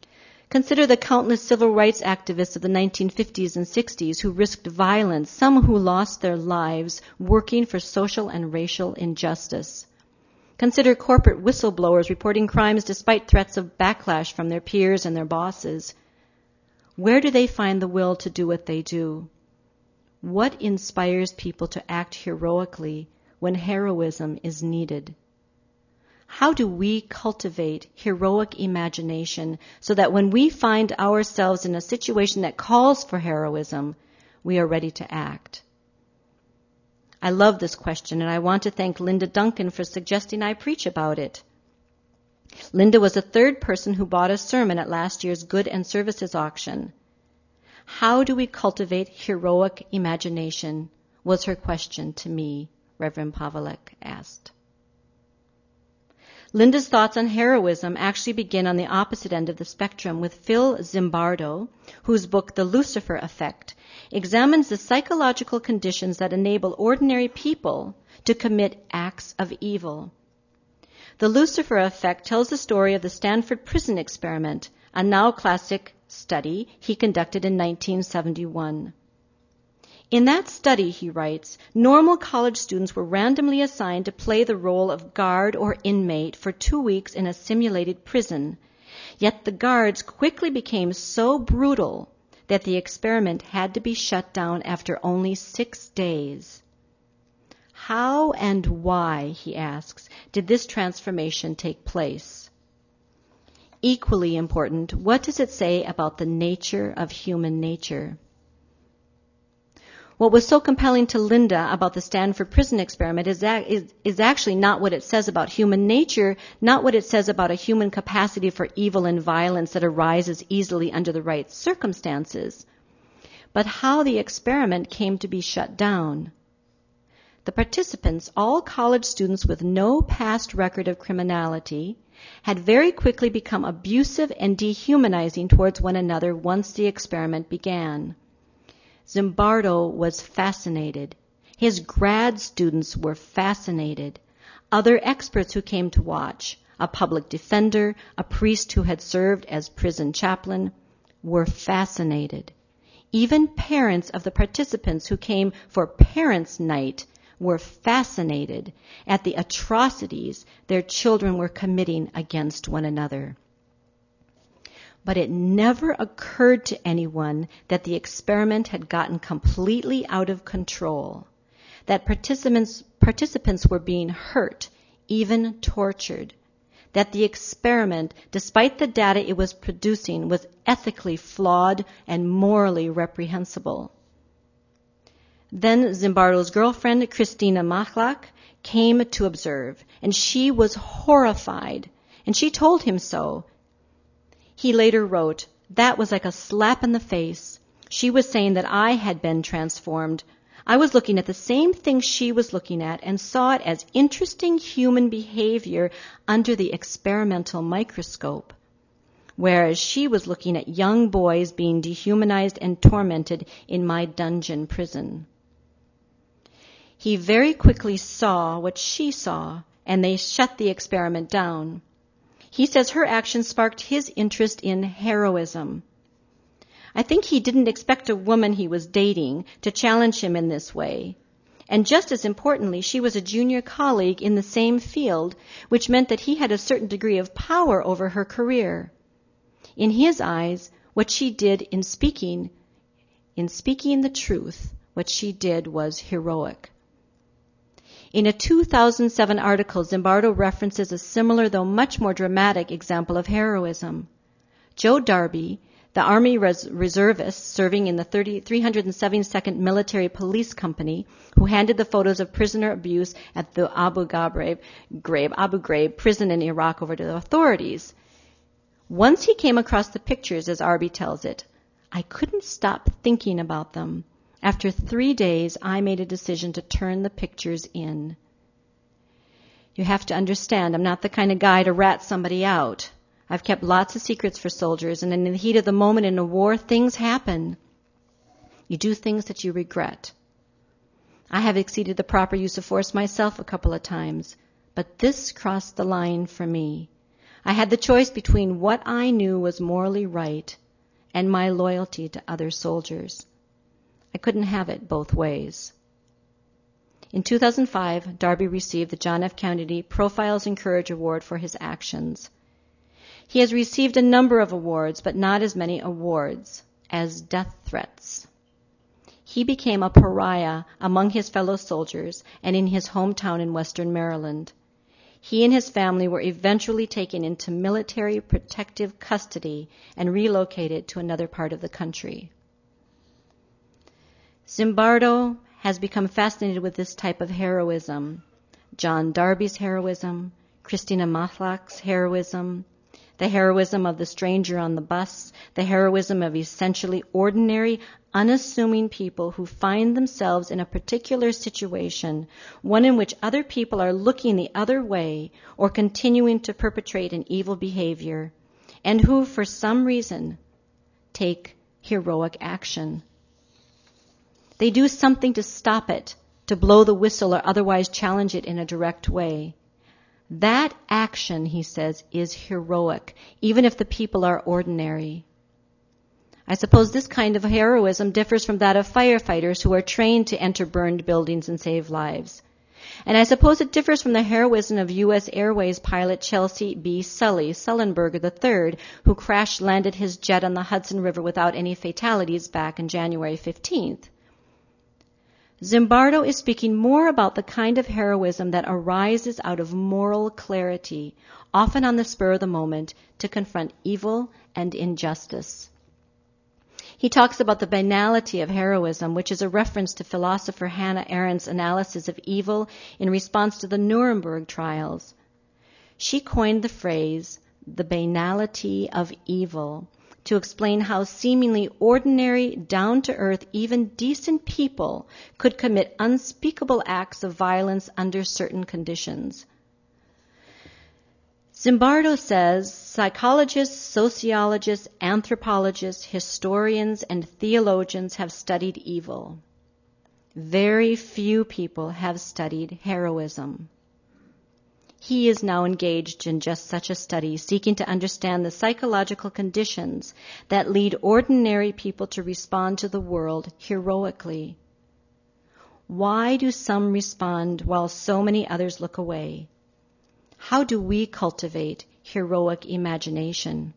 Consider the countless civil rights activists of the 1950s and 60s who risked violence, some who lost their lives working for social and racial injustice. Consider corporate whistleblowers reporting crimes despite threats of backlash from their peers and their bosses. Where do they find the will to do what they do? What inspires people to act heroically when heroism is needed? How do we cultivate heroic imagination so that when we find ourselves in a situation that calls for heroism, we are ready to act? I love this question, and I want to thank Linda Duncan for suggesting I preach about it. Linda was the third person who bought a sermon at last year's Good and Services auction. How do we cultivate heroic imagination? Was her question to me, Reverend Pavlik asked. Linda's thoughts on heroism actually begin on the opposite end of the spectrum with Phil Zimbardo, whose book The Lucifer Effect examines the psychological conditions that enable ordinary people to commit acts of evil. The Lucifer Effect tells the story of the Stanford Prison Experiment, a now classic study he conducted in 1971. In that study, he writes, normal college students were randomly assigned to play the role of guard or inmate for 2 weeks in a simulated prison. Yet the guards quickly became so brutal that the experiment had to be shut down after only 6 days. How and why, he asks, did this transformation take place? Equally important, what does it say about the nature of human nature? What was so compelling to Linda about the Stanford Prison Experiment is actually not what it says about human nature, not what it says about a human capacity for evil and violence that arises easily under the right circumstances, but how the experiment came to be shut down. The participants, all college students with no past record of criminality, had very quickly become abusive and dehumanizing towards one another once the experiment began. Zimbardo was fascinated. His grad students were fascinated. Other experts who came to watch, a public defender, a priest who had served as prison chaplain, were fascinated. Even parents of the participants who came for Parents' Night were fascinated at the atrocities their children were committing against one another. But it never occurred to anyone that the experiment had gotten completely out of control, that participants were being hurt, even tortured, that the experiment, despite the data it was producing, was ethically flawed and morally reprehensible. Then Zimbardo's girlfriend, Christina Machlak, came to observe, and she was horrified, and she told him so. He later wrote, "That was like a slap in the face. She was saying that I had been transformed. I was looking at the same thing she was looking at and saw it as interesting human behavior under the experimental microscope, whereas she was looking at young boys being dehumanized and tormented in my dungeon prison." He very quickly saw what she saw, and they shut the experiment down. He says her action sparked his interest in heroism. I think he didn't expect a woman he was dating to challenge him in this way. And just as importantly, she was a junior colleague in the same field, which meant that he had a certain degree of power over her career. In his eyes, what she did in speaking the truth, what she did was heroic. In a 2007 article, Zimbardo references a similar, though much more dramatic, example of heroism. Joe Darby, the Army reservist serving in the 372nd Military Police Company, who handed the photos of prisoner abuse at the Abu Ghraib prison in Iraq over to the authorities. Once he came across the pictures, as Arby tells it, "I couldn't stop thinking about them. After 3 days, I made a decision to turn the pictures in." You have to understand, I'm not the kind of guy to rat somebody out. I've kept lots of secrets for soldiers, and in the heat of the moment in a war, things happen. You do things that you regret. I have exceeded the proper use of force myself a couple of times, but this crossed the line for me. I had the choice between what I knew was morally right and my loyalty to other soldiers. I couldn't have it both ways. In 2005, Darby received the John F. Kennedy Profiles in Courage Award for his actions. He has received a number of awards, but not as many awards as death threats. He became a pariah among his fellow soldiers and in his hometown in western Maryland. He and his family were eventually taken into military protective custody and relocated to another part of the country. Zimbardo has become fascinated with this type of heroism. John Darby's heroism, Christina Matlock's heroism, the heroism of the stranger on the bus, the heroism of essentially ordinary, unassuming people who find themselves in a particular situation, one in which other people are looking the other way or continuing to perpetrate an evil behavior, and who, for some reason, take heroic action. They do something to stop it, to blow the whistle or otherwise challenge it in a direct way. That action, he says, is heroic, even if the people are ordinary. I suppose this kind of heroism differs from that of firefighters who are trained to enter burned buildings and save lives. And I suppose it differs from the heroism of U.S. Airways pilot Chelsea B. Sullenberger III, who crash-landed his jet on the Hudson River without any fatalities back on January 15th. Zimbardo is speaking more about the kind of heroism that arises out of moral clarity, often on the spur of the moment, to confront evil and injustice. He talks about the banality of heroism, which is a reference to philosopher Hannah Arendt's analysis of evil in response to the Nuremberg trials. She coined the phrase, the banality of evil, to explain how seemingly ordinary, down-to-earth, even decent people could commit unspeakable acts of violence under certain conditions. Zimbardo says psychologists, sociologists, anthropologists, historians, and theologians have studied evil. Very few people have studied heroism. He is now engaged in just such a study, seeking to understand the psychological conditions that lead ordinary people to respond to the world heroically. Why do some respond while so many others look away? How do we cultivate heroic imagination?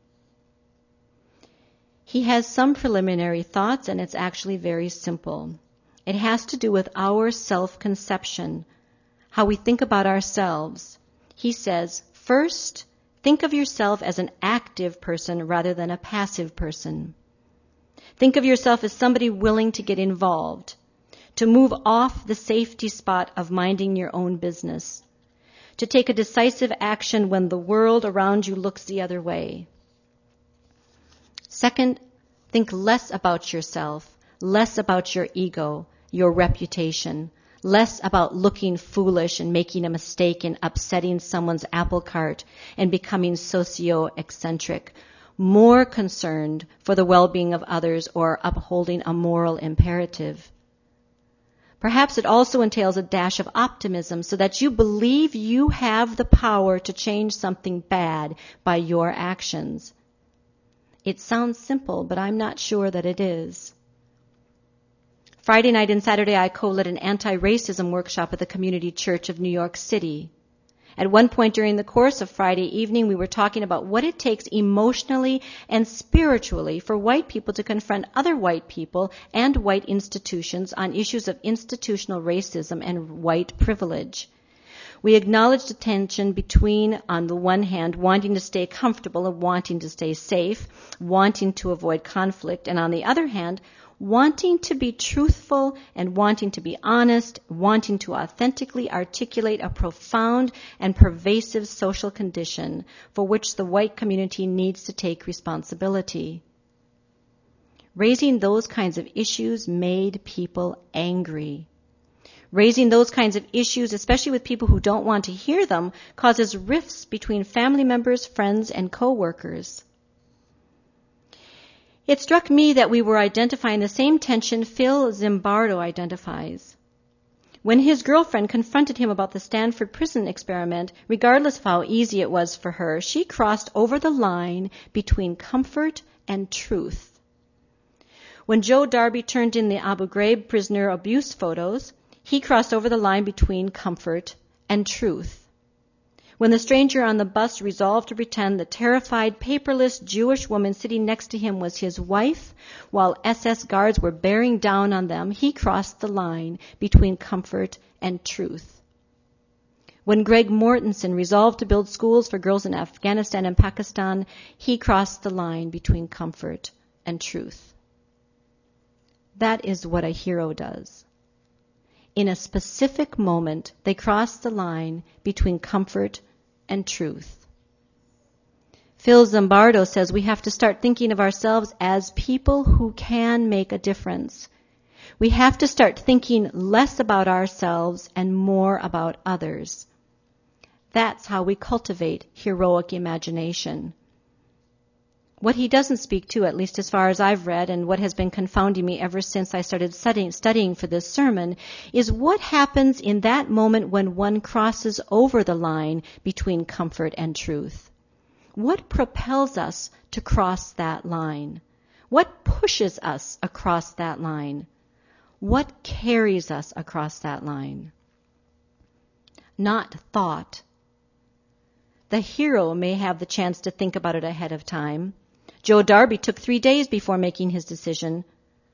He has some preliminary thoughts, and it's actually very simple. It has to do with our self-conception, how we think about ourselves. He says, first, think of yourself as an active person rather than a passive person. Think of yourself as somebody willing to get involved, to move off the safety spot of minding your own business, to take a decisive action when the world around you looks the other way. Second, think less about yourself, less about your ego, your reputation, less about looking foolish and making a mistake and upsetting someone's apple cart and becoming socio-eccentric, more concerned for the well-being of others or upholding a moral imperative. Perhaps it also entails a dash of optimism so that you believe you have the power to change something bad by your actions. It sounds simple, but I'm not sure that it is. Friday night and Saturday, I co-led an anti-racism workshop at the Community Church of New York City. At one point during the course of Friday evening, we were talking about what it takes emotionally and spiritually for white people to confront other white people and white institutions on issues of institutional racism and white privilege. We acknowledged the tension between, on the one hand, wanting to stay comfortable and wanting to stay safe, wanting to avoid conflict, and on the other hand, wanting to be truthful and wanting to be honest, wanting to authentically articulate a profound and pervasive social condition for which the white community needs to take responsibility. Raising those kinds of issues made people angry. Raising those kinds of issues, especially with people who don't want to hear them, causes rifts between family members, friends, and co-workers. It struck me that we were identifying the same tension Phil Zimbardo identifies. When his girlfriend confronted him about the Stanford prison experiment, regardless of how easy it was for her, she crossed over the line between comfort and truth. When Joe Darby turned in the Abu Ghraib prisoner abuse photos, he crossed over the line between comfort and truth. When the stranger on the bus resolved to pretend the terrified, paperless Jewish woman sitting next to him was his wife, while SS guards were bearing down on them, he crossed the line between comfort and truth. When Greg Mortensen resolved to build schools for girls in Afghanistan and Pakistan, he crossed the line between comfort and truth. That is what a hero does. In a specific moment, they cross the line between comfort and truth. Phil Zimbardo says we have to start thinking of ourselves as people who can make a difference. We have to start thinking less about ourselves and more about others. That's how we cultivate heroic imagination. What he doesn't speak to, at least as far as I've read, and what has been confounding me ever since I started studying for this sermon, is what happens in that moment when one crosses over the line between comfort and truth. What propels us to cross that line? What pushes us across that line? What carries us across that line? Not thought. The hero may have the chance to think about it ahead of time. Joe Darby took 3 days before making his decision.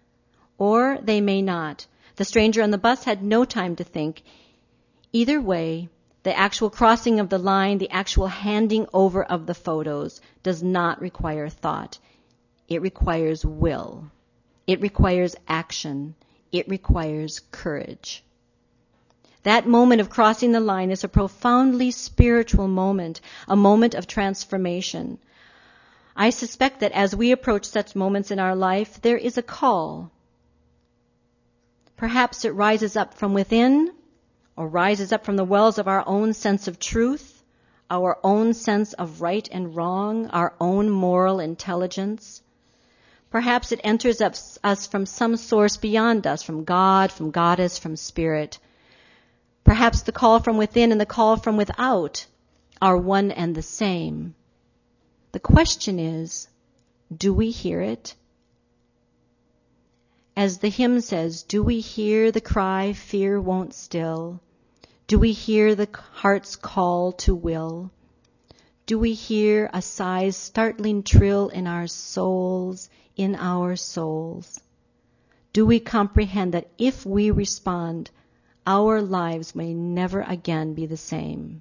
Or they may not. The stranger on the bus had no time to think. Either way, the actual crossing of the line, the actual handing over of the photos, does not require thought. It requires will. It requires action. It requires courage. That moment of crossing the line is a profoundly spiritual moment, a moment of transformation. I suspect that as we approach such moments in our life, there is a call. Perhaps it rises up from within, or rises up from the wells of our own sense of truth, our own sense of right and wrong, our own moral intelligence. Perhaps it enters us from some source beyond us, from God, from Goddess, from Spirit. Perhaps the call from within and the call from without are one and the same. The question is, do we hear it? As the hymn says, do we hear the cry, fear won't still? Do we hear the heart's call to will? Do we hear a sigh's startling trill in our souls, in our souls? Do we comprehend that if we respond, our lives may never again be the same?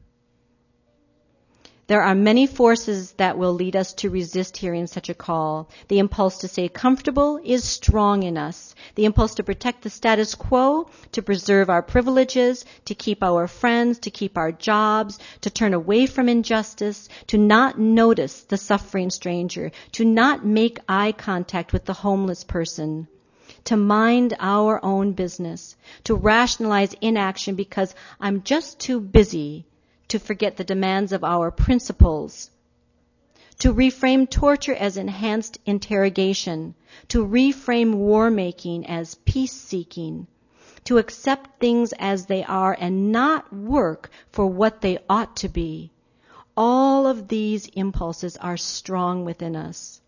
There are many forces that will lead us to resist hearing such a call. The impulse to stay comfortable is strong in us. The impulse to protect the status quo, to preserve our privileges, to keep our friends, to keep our jobs, to turn away from injustice, to not notice the suffering stranger, to not make eye contact with the homeless person, to mind our own business, to rationalize inaction because I'm just too busy to forget the demands of our principles, to reframe torture as enhanced interrogation, to reframe war-making as peace-seeking, to accept things as they are and not work for what they ought to be. All of these impulses are strong within us.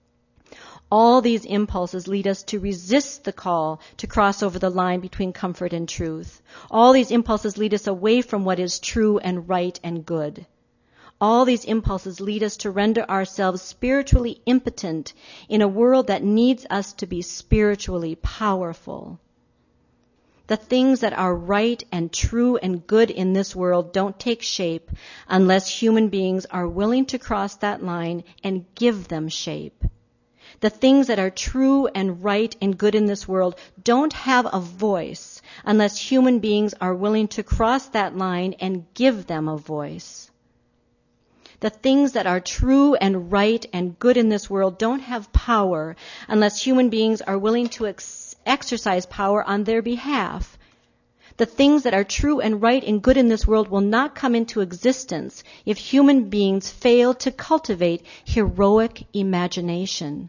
All these impulses lead us to resist the call to cross over the line between comfort and truth. All these impulses lead us away from what is true and right and good. All these impulses lead us to render ourselves spiritually impotent in a world that needs us to be spiritually powerful. The things that are right and true and good in this world don't take shape unless human beings are willing to cross that line and give them shape. The things that are true and right and good in this world don't have a voice unless human beings are willing to cross that line and give them a voice. The things that are true and right and good in this world don't have power unless human beings are willing to exercise power on their behalf. The things that are true and right and good in this world will not come into existence if human beings fail to cultivate heroic imagination.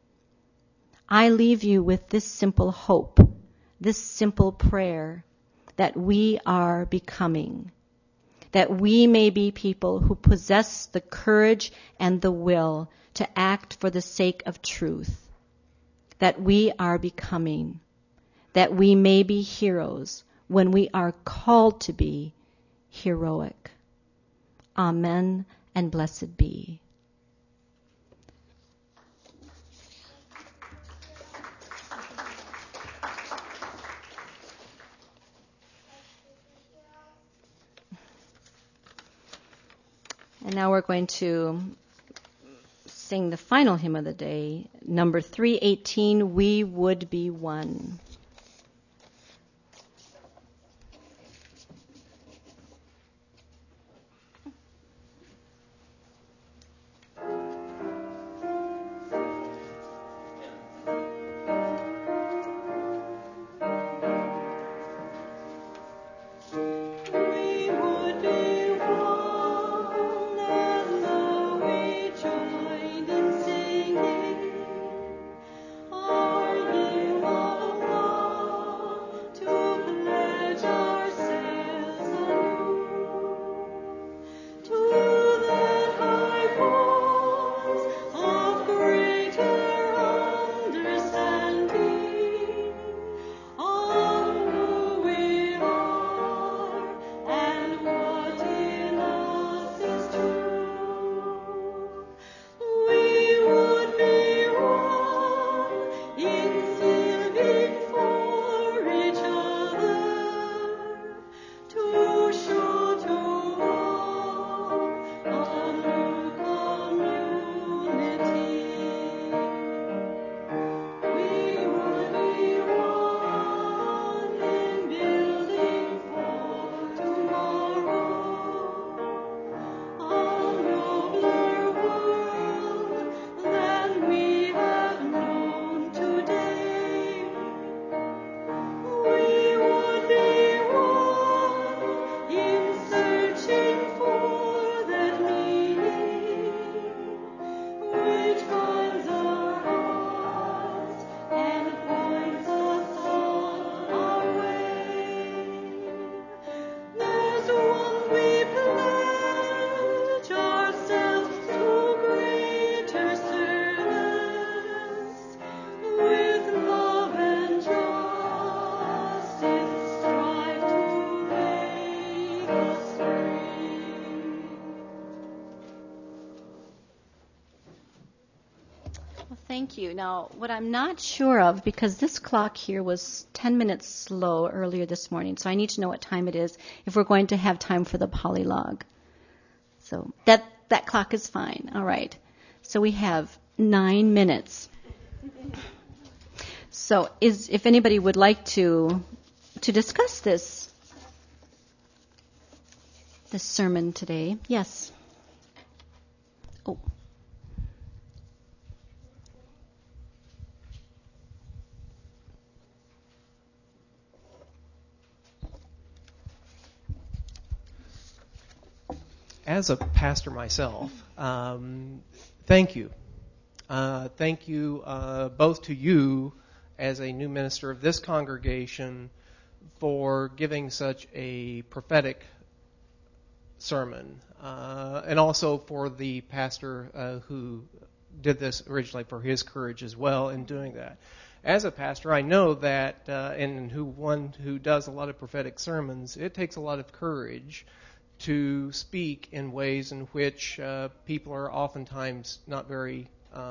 I leave you with this simple hope, this simple prayer, that we are becoming, that we may be people who possess the courage and the will to act for the sake of truth, that we are becoming, that we may be heroes when we are called to be heroic. Amen, and blessed be. And now we're going to sing the final hymn of the day, number 318, We Would Be One. Thank you. Now, what I'm not sure of, because this clock here was 10 minutes slow earlier this morning, so I need to know what time it is if we're going to have time for the polylog. So that clock is fine. All right. So we have 9 minutes. So if anybody would like to discuss this sermon today. Yes. Oh. As a pastor myself, thank you. Thank you both to you as a new minister of this congregation for giving such a prophetic sermon, and also for the pastor who did this originally, for his courage as well in doing that. As a pastor, I know that, and one who does a lot of prophetic sermons, it takes a lot of courage to speak in ways in which people are oftentimes not very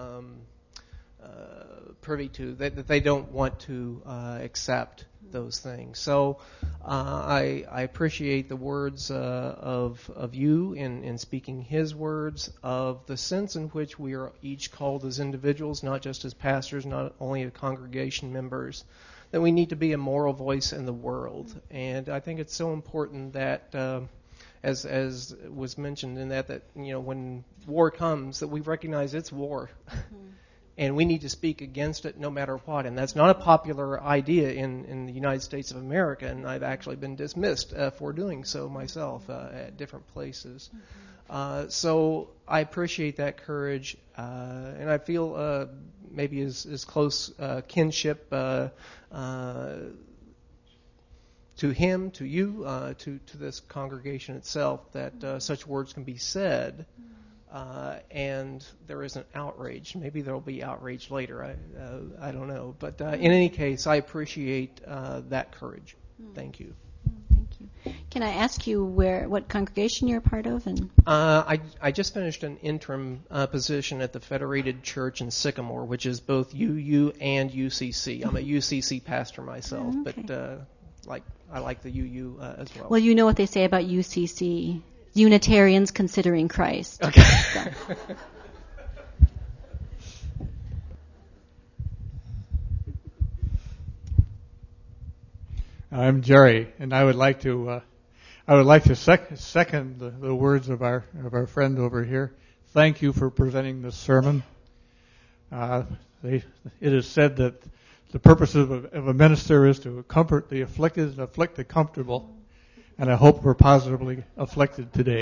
privy to, that they don't want to accept those things. So I appreciate the words of you in speaking his words, of the sense in which we are each called as individuals, not just as pastors, not only as congregation members, that we need to be a moral voice in the world. And I think it's so important that as was mentioned in that when war comes, that we recognize it's war. And we need to speak against it no matter what. And that's not a popular idea in the United States of America, and I've actually been dismissed for doing so myself at different places. So I appreciate that courage, and I feel maybe as close kinship to him, to you, to this congregation itself, that such words can be said, and there isn't outrage. Maybe there will be outrage later. I don't know. But in any case, I appreciate that courage. Thank you. Thank you. Can I ask you what congregation you're a part of? And I just finished an interim position at the Federated Church in Sycamore, which is both UU and UCC. I'm a UCC pastor myself, but I like the UU as well. Well, you know what they say about UCC: Unitarians considering Christ. Okay. So. I'm Jerry, and I would like to second the words of our friend over here. Thank you for presenting this sermon. It is said that the purpose of a minister is to comfort the afflicted and afflict the comfortable, and I hope we're positively afflicted today.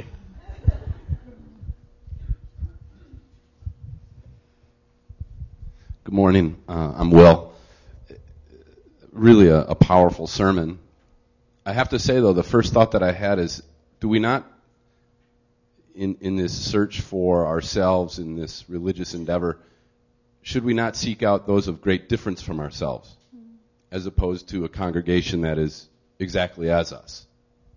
Good morning. I'm Will. Really a powerful sermon. I have to say, though, the first thought that I had is, do we not, in this search for ourselves, in this religious endeavor, should we not seek out those of great difference from ourselves, as opposed to a congregation that is exactly as us?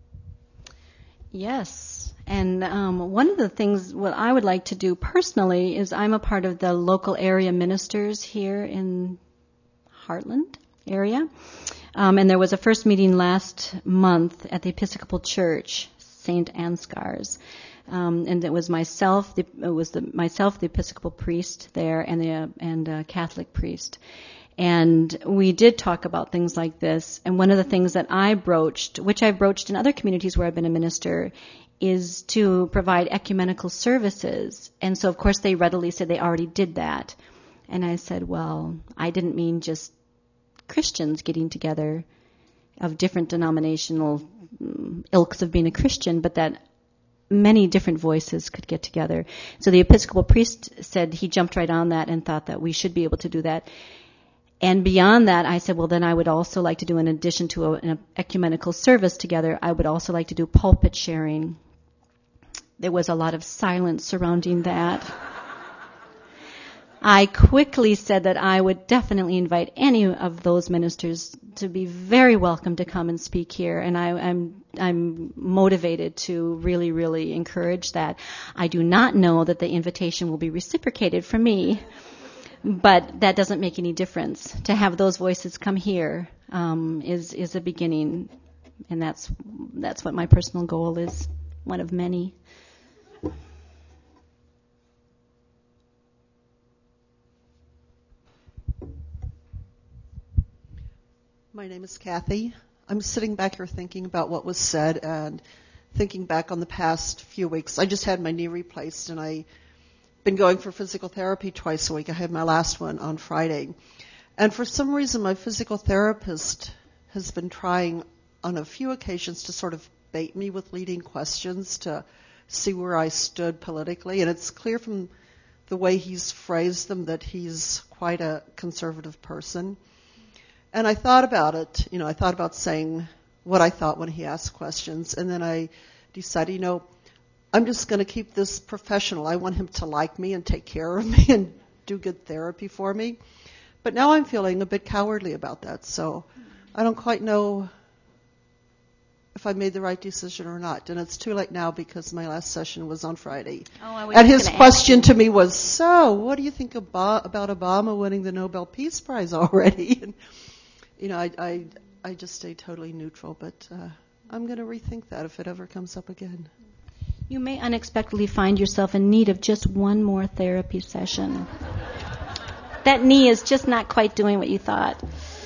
Yes. And one of the things what I would like to do personally is I'm a part of the local area ministers here in Heartland area. And there was a first meeting last month at the Episcopal Church, St. Ansgar's. And it was myself, the Episcopal priest there, and a Catholic priest. And we did talk about things like this. And one of the things that I broached, which I've broached in other communities where I've been a minister, is to provide ecumenical services. And so, of course, they readily said they already did that. And I said, well, I didn't mean just Christians getting together of different denominational ilks of being a Christian, but that many different voices could get together. So the Episcopal priest said he jumped right on that and thought that we should be able to do that. And beyond that, I said, well, then I would also like to do, in addition to an ecumenical service together, I would also like to do pulpit sharing. There was a lot of silence surrounding that. I quickly said that I would definitely invite any of those ministers to be very welcome to come and speak here, and I'm motivated to really, really encourage that. I do not know that the invitation will be reciprocated from me, but that doesn't make any difference. To have those voices come here is a beginning, and that's what my personal goal is, one of many. My name is Kathy. I'm sitting back here thinking about what was said and thinking back on the past few weeks. I just had my knee replaced, and I've been going for physical therapy twice a week. I had my last one on Friday. And for some reason, my physical therapist has been trying on a few occasions to sort of bait me with leading questions to see where I stood politically. And it's clear from the way he's phrased them that he's quite a conservative person. And I thought about it. I thought about saying what I thought when he asked questions. And then I decided, I'm just going to keep this professional. I want him to like me and take care of me and do good therapy for me. But now I'm feeling a bit cowardly about that. So I don't quite know if I made the right decision or not. And it's too late now because my last session was on Friday. And his question to me was, so what do you think about Obama winning the Nobel Peace Prize already? And, I just stay totally neutral, but I'm going to rethink that if it ever comes up again. You may unexpectedly find yourself in need of just one more therapy session. That knee is just not quite doing what you thought.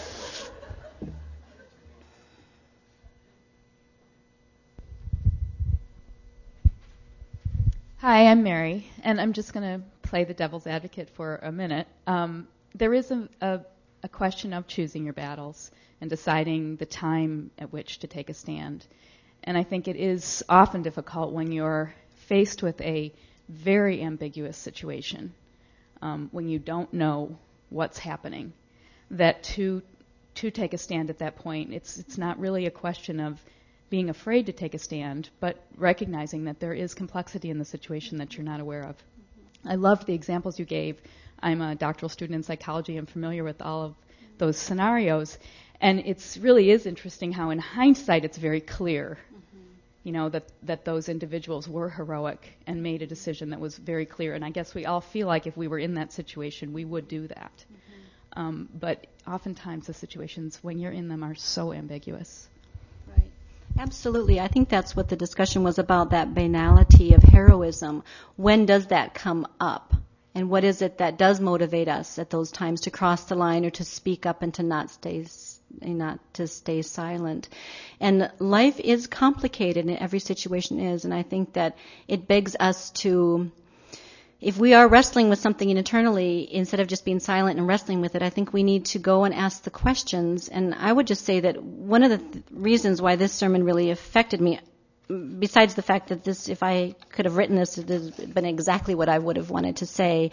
Hi, I'm Mary, and I'm just going to play the devil's advocate for a minute. There is a question of choosing your battles and deciding the time at which to take a stand. And I think it is often difficult when you're faced with a very ambiguous situation, when you don't know what's happening, that to to take a stand at that point. It's not really a question of being afraid to take a stand, but recognizing that there is complexity in the situation that you're not aware of. I loved the examples you gave. I'm a doctoral student in psychology. I'm familiar with all of those scenarios. And it really is interesting how in hindsight it's very clear, that those individuals were heroic and made a decision that was very clear. And I guess we all feel like if we were in that situation, we would do that. But oftentimes the situations, when you're in them, are so ambiguous. Right. Absolutely. I think that's what the discussion was about, that banality of heroism. When does that come up? And what is it that does motivate us at those times to cross the line or to speak up and to not to stay silent? And life is complicated, and every situation is. And I think that it begs us to, if we are wrestling with something internally, instead of just being silent and wrestling with it, I think we need to go and ask the questions. And I would just say that one of the reasons why this sermon really affected me, besides the fact that this, if I could have written this, it has been exactly what I would have wanted to say,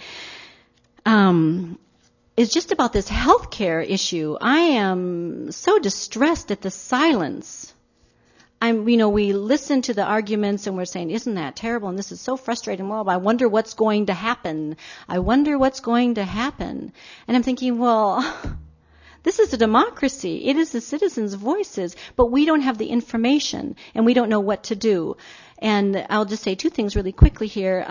is just about this healthcare issue. I am so distressed at the silence. We listen to the arguments and we're saying, isn't that terrible? And this is so frustrating. Well, I wonder what's going to happen. And I'm thinking, well, this is a democracy. It is the citizens' voices, but we don't have the information and we don't know what to do. And I'll just say two things really quickly here.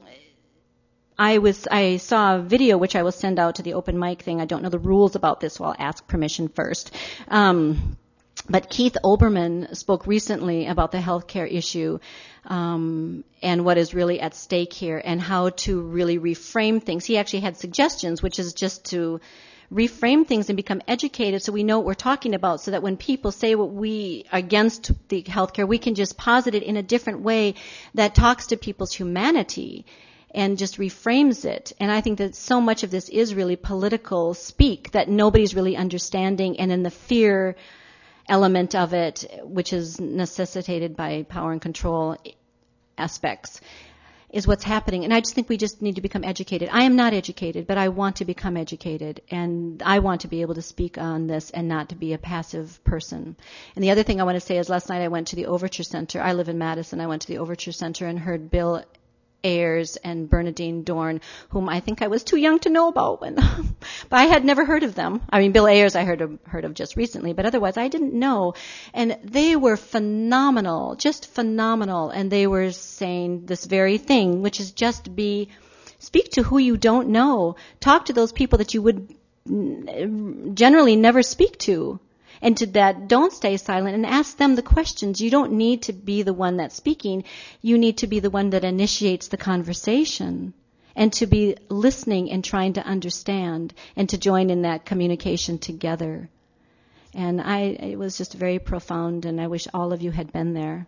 I saw a video which I will send out to the open mic thing. I don't know the rules about this, so I'll ask permission first. But Keith Olbermann spoke recently about the healthcare issue and what is really at stake here and how to really reframe things. He actually had suggestions, which is just to reframe things and become educated so we know what we're talking about, so that when people say what we against the healthcare, we can just posit it in a different way that talks to people's humanity and just reframes it. And I think that so much of this is really political speak that nobody's really understanding, and then the fear element of it, which is necessitated by power and control aspects, is what's happening. And I just think we just need to become educated. I am not educated, but I want to become educated, and I want to be able to speak on this and not to be a passive person. And the other thing I want to say is last night I went to the Overture Center. I live in Madison. I went to the Overture Center and heard Bill Ayers and Bernadine Dorn, whom I think I was too young to know about but I had never heard of them. I mean, Bill Ayers I heard of just recently, but otherwise I didn't know. And they were phenomenal, just phenomenal. And they were saying this very thing, which is just speak to who you don't know. Talk to those people that you would generally never speak to. And to that, don't stay silent and ask them the questions. You don't need to be the one that's speaking. You need to be the one that initiates the conversation and to be listening and trying to understand and to join in that communication together. And it was just very profound, and I wish all of you had been there.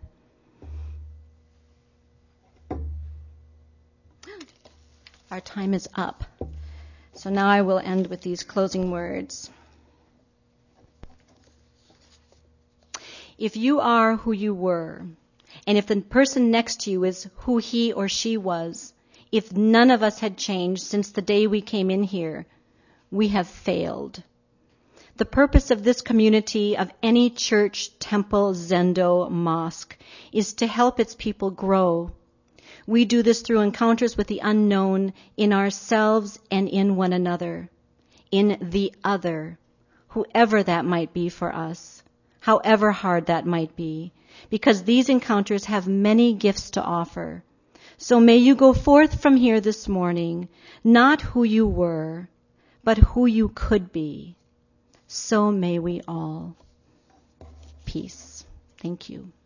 Our time is up. So now I will end with these closing words. If you are who you were, and if the person next to you is who he or she was, if none of us had changed since the day we came in here, we have failed. The purpose of this community, of any church, temple, zendo, mosque, is to help its people grow. We do this through encounters with the unknown in ourselves and in one another, in the other, whoever that might be for us. However hard that might be, because these encounters have many gifts to offer. So may you go forth from here this morning, not who you were, but who you could be. So may we all. Peace. Thank you.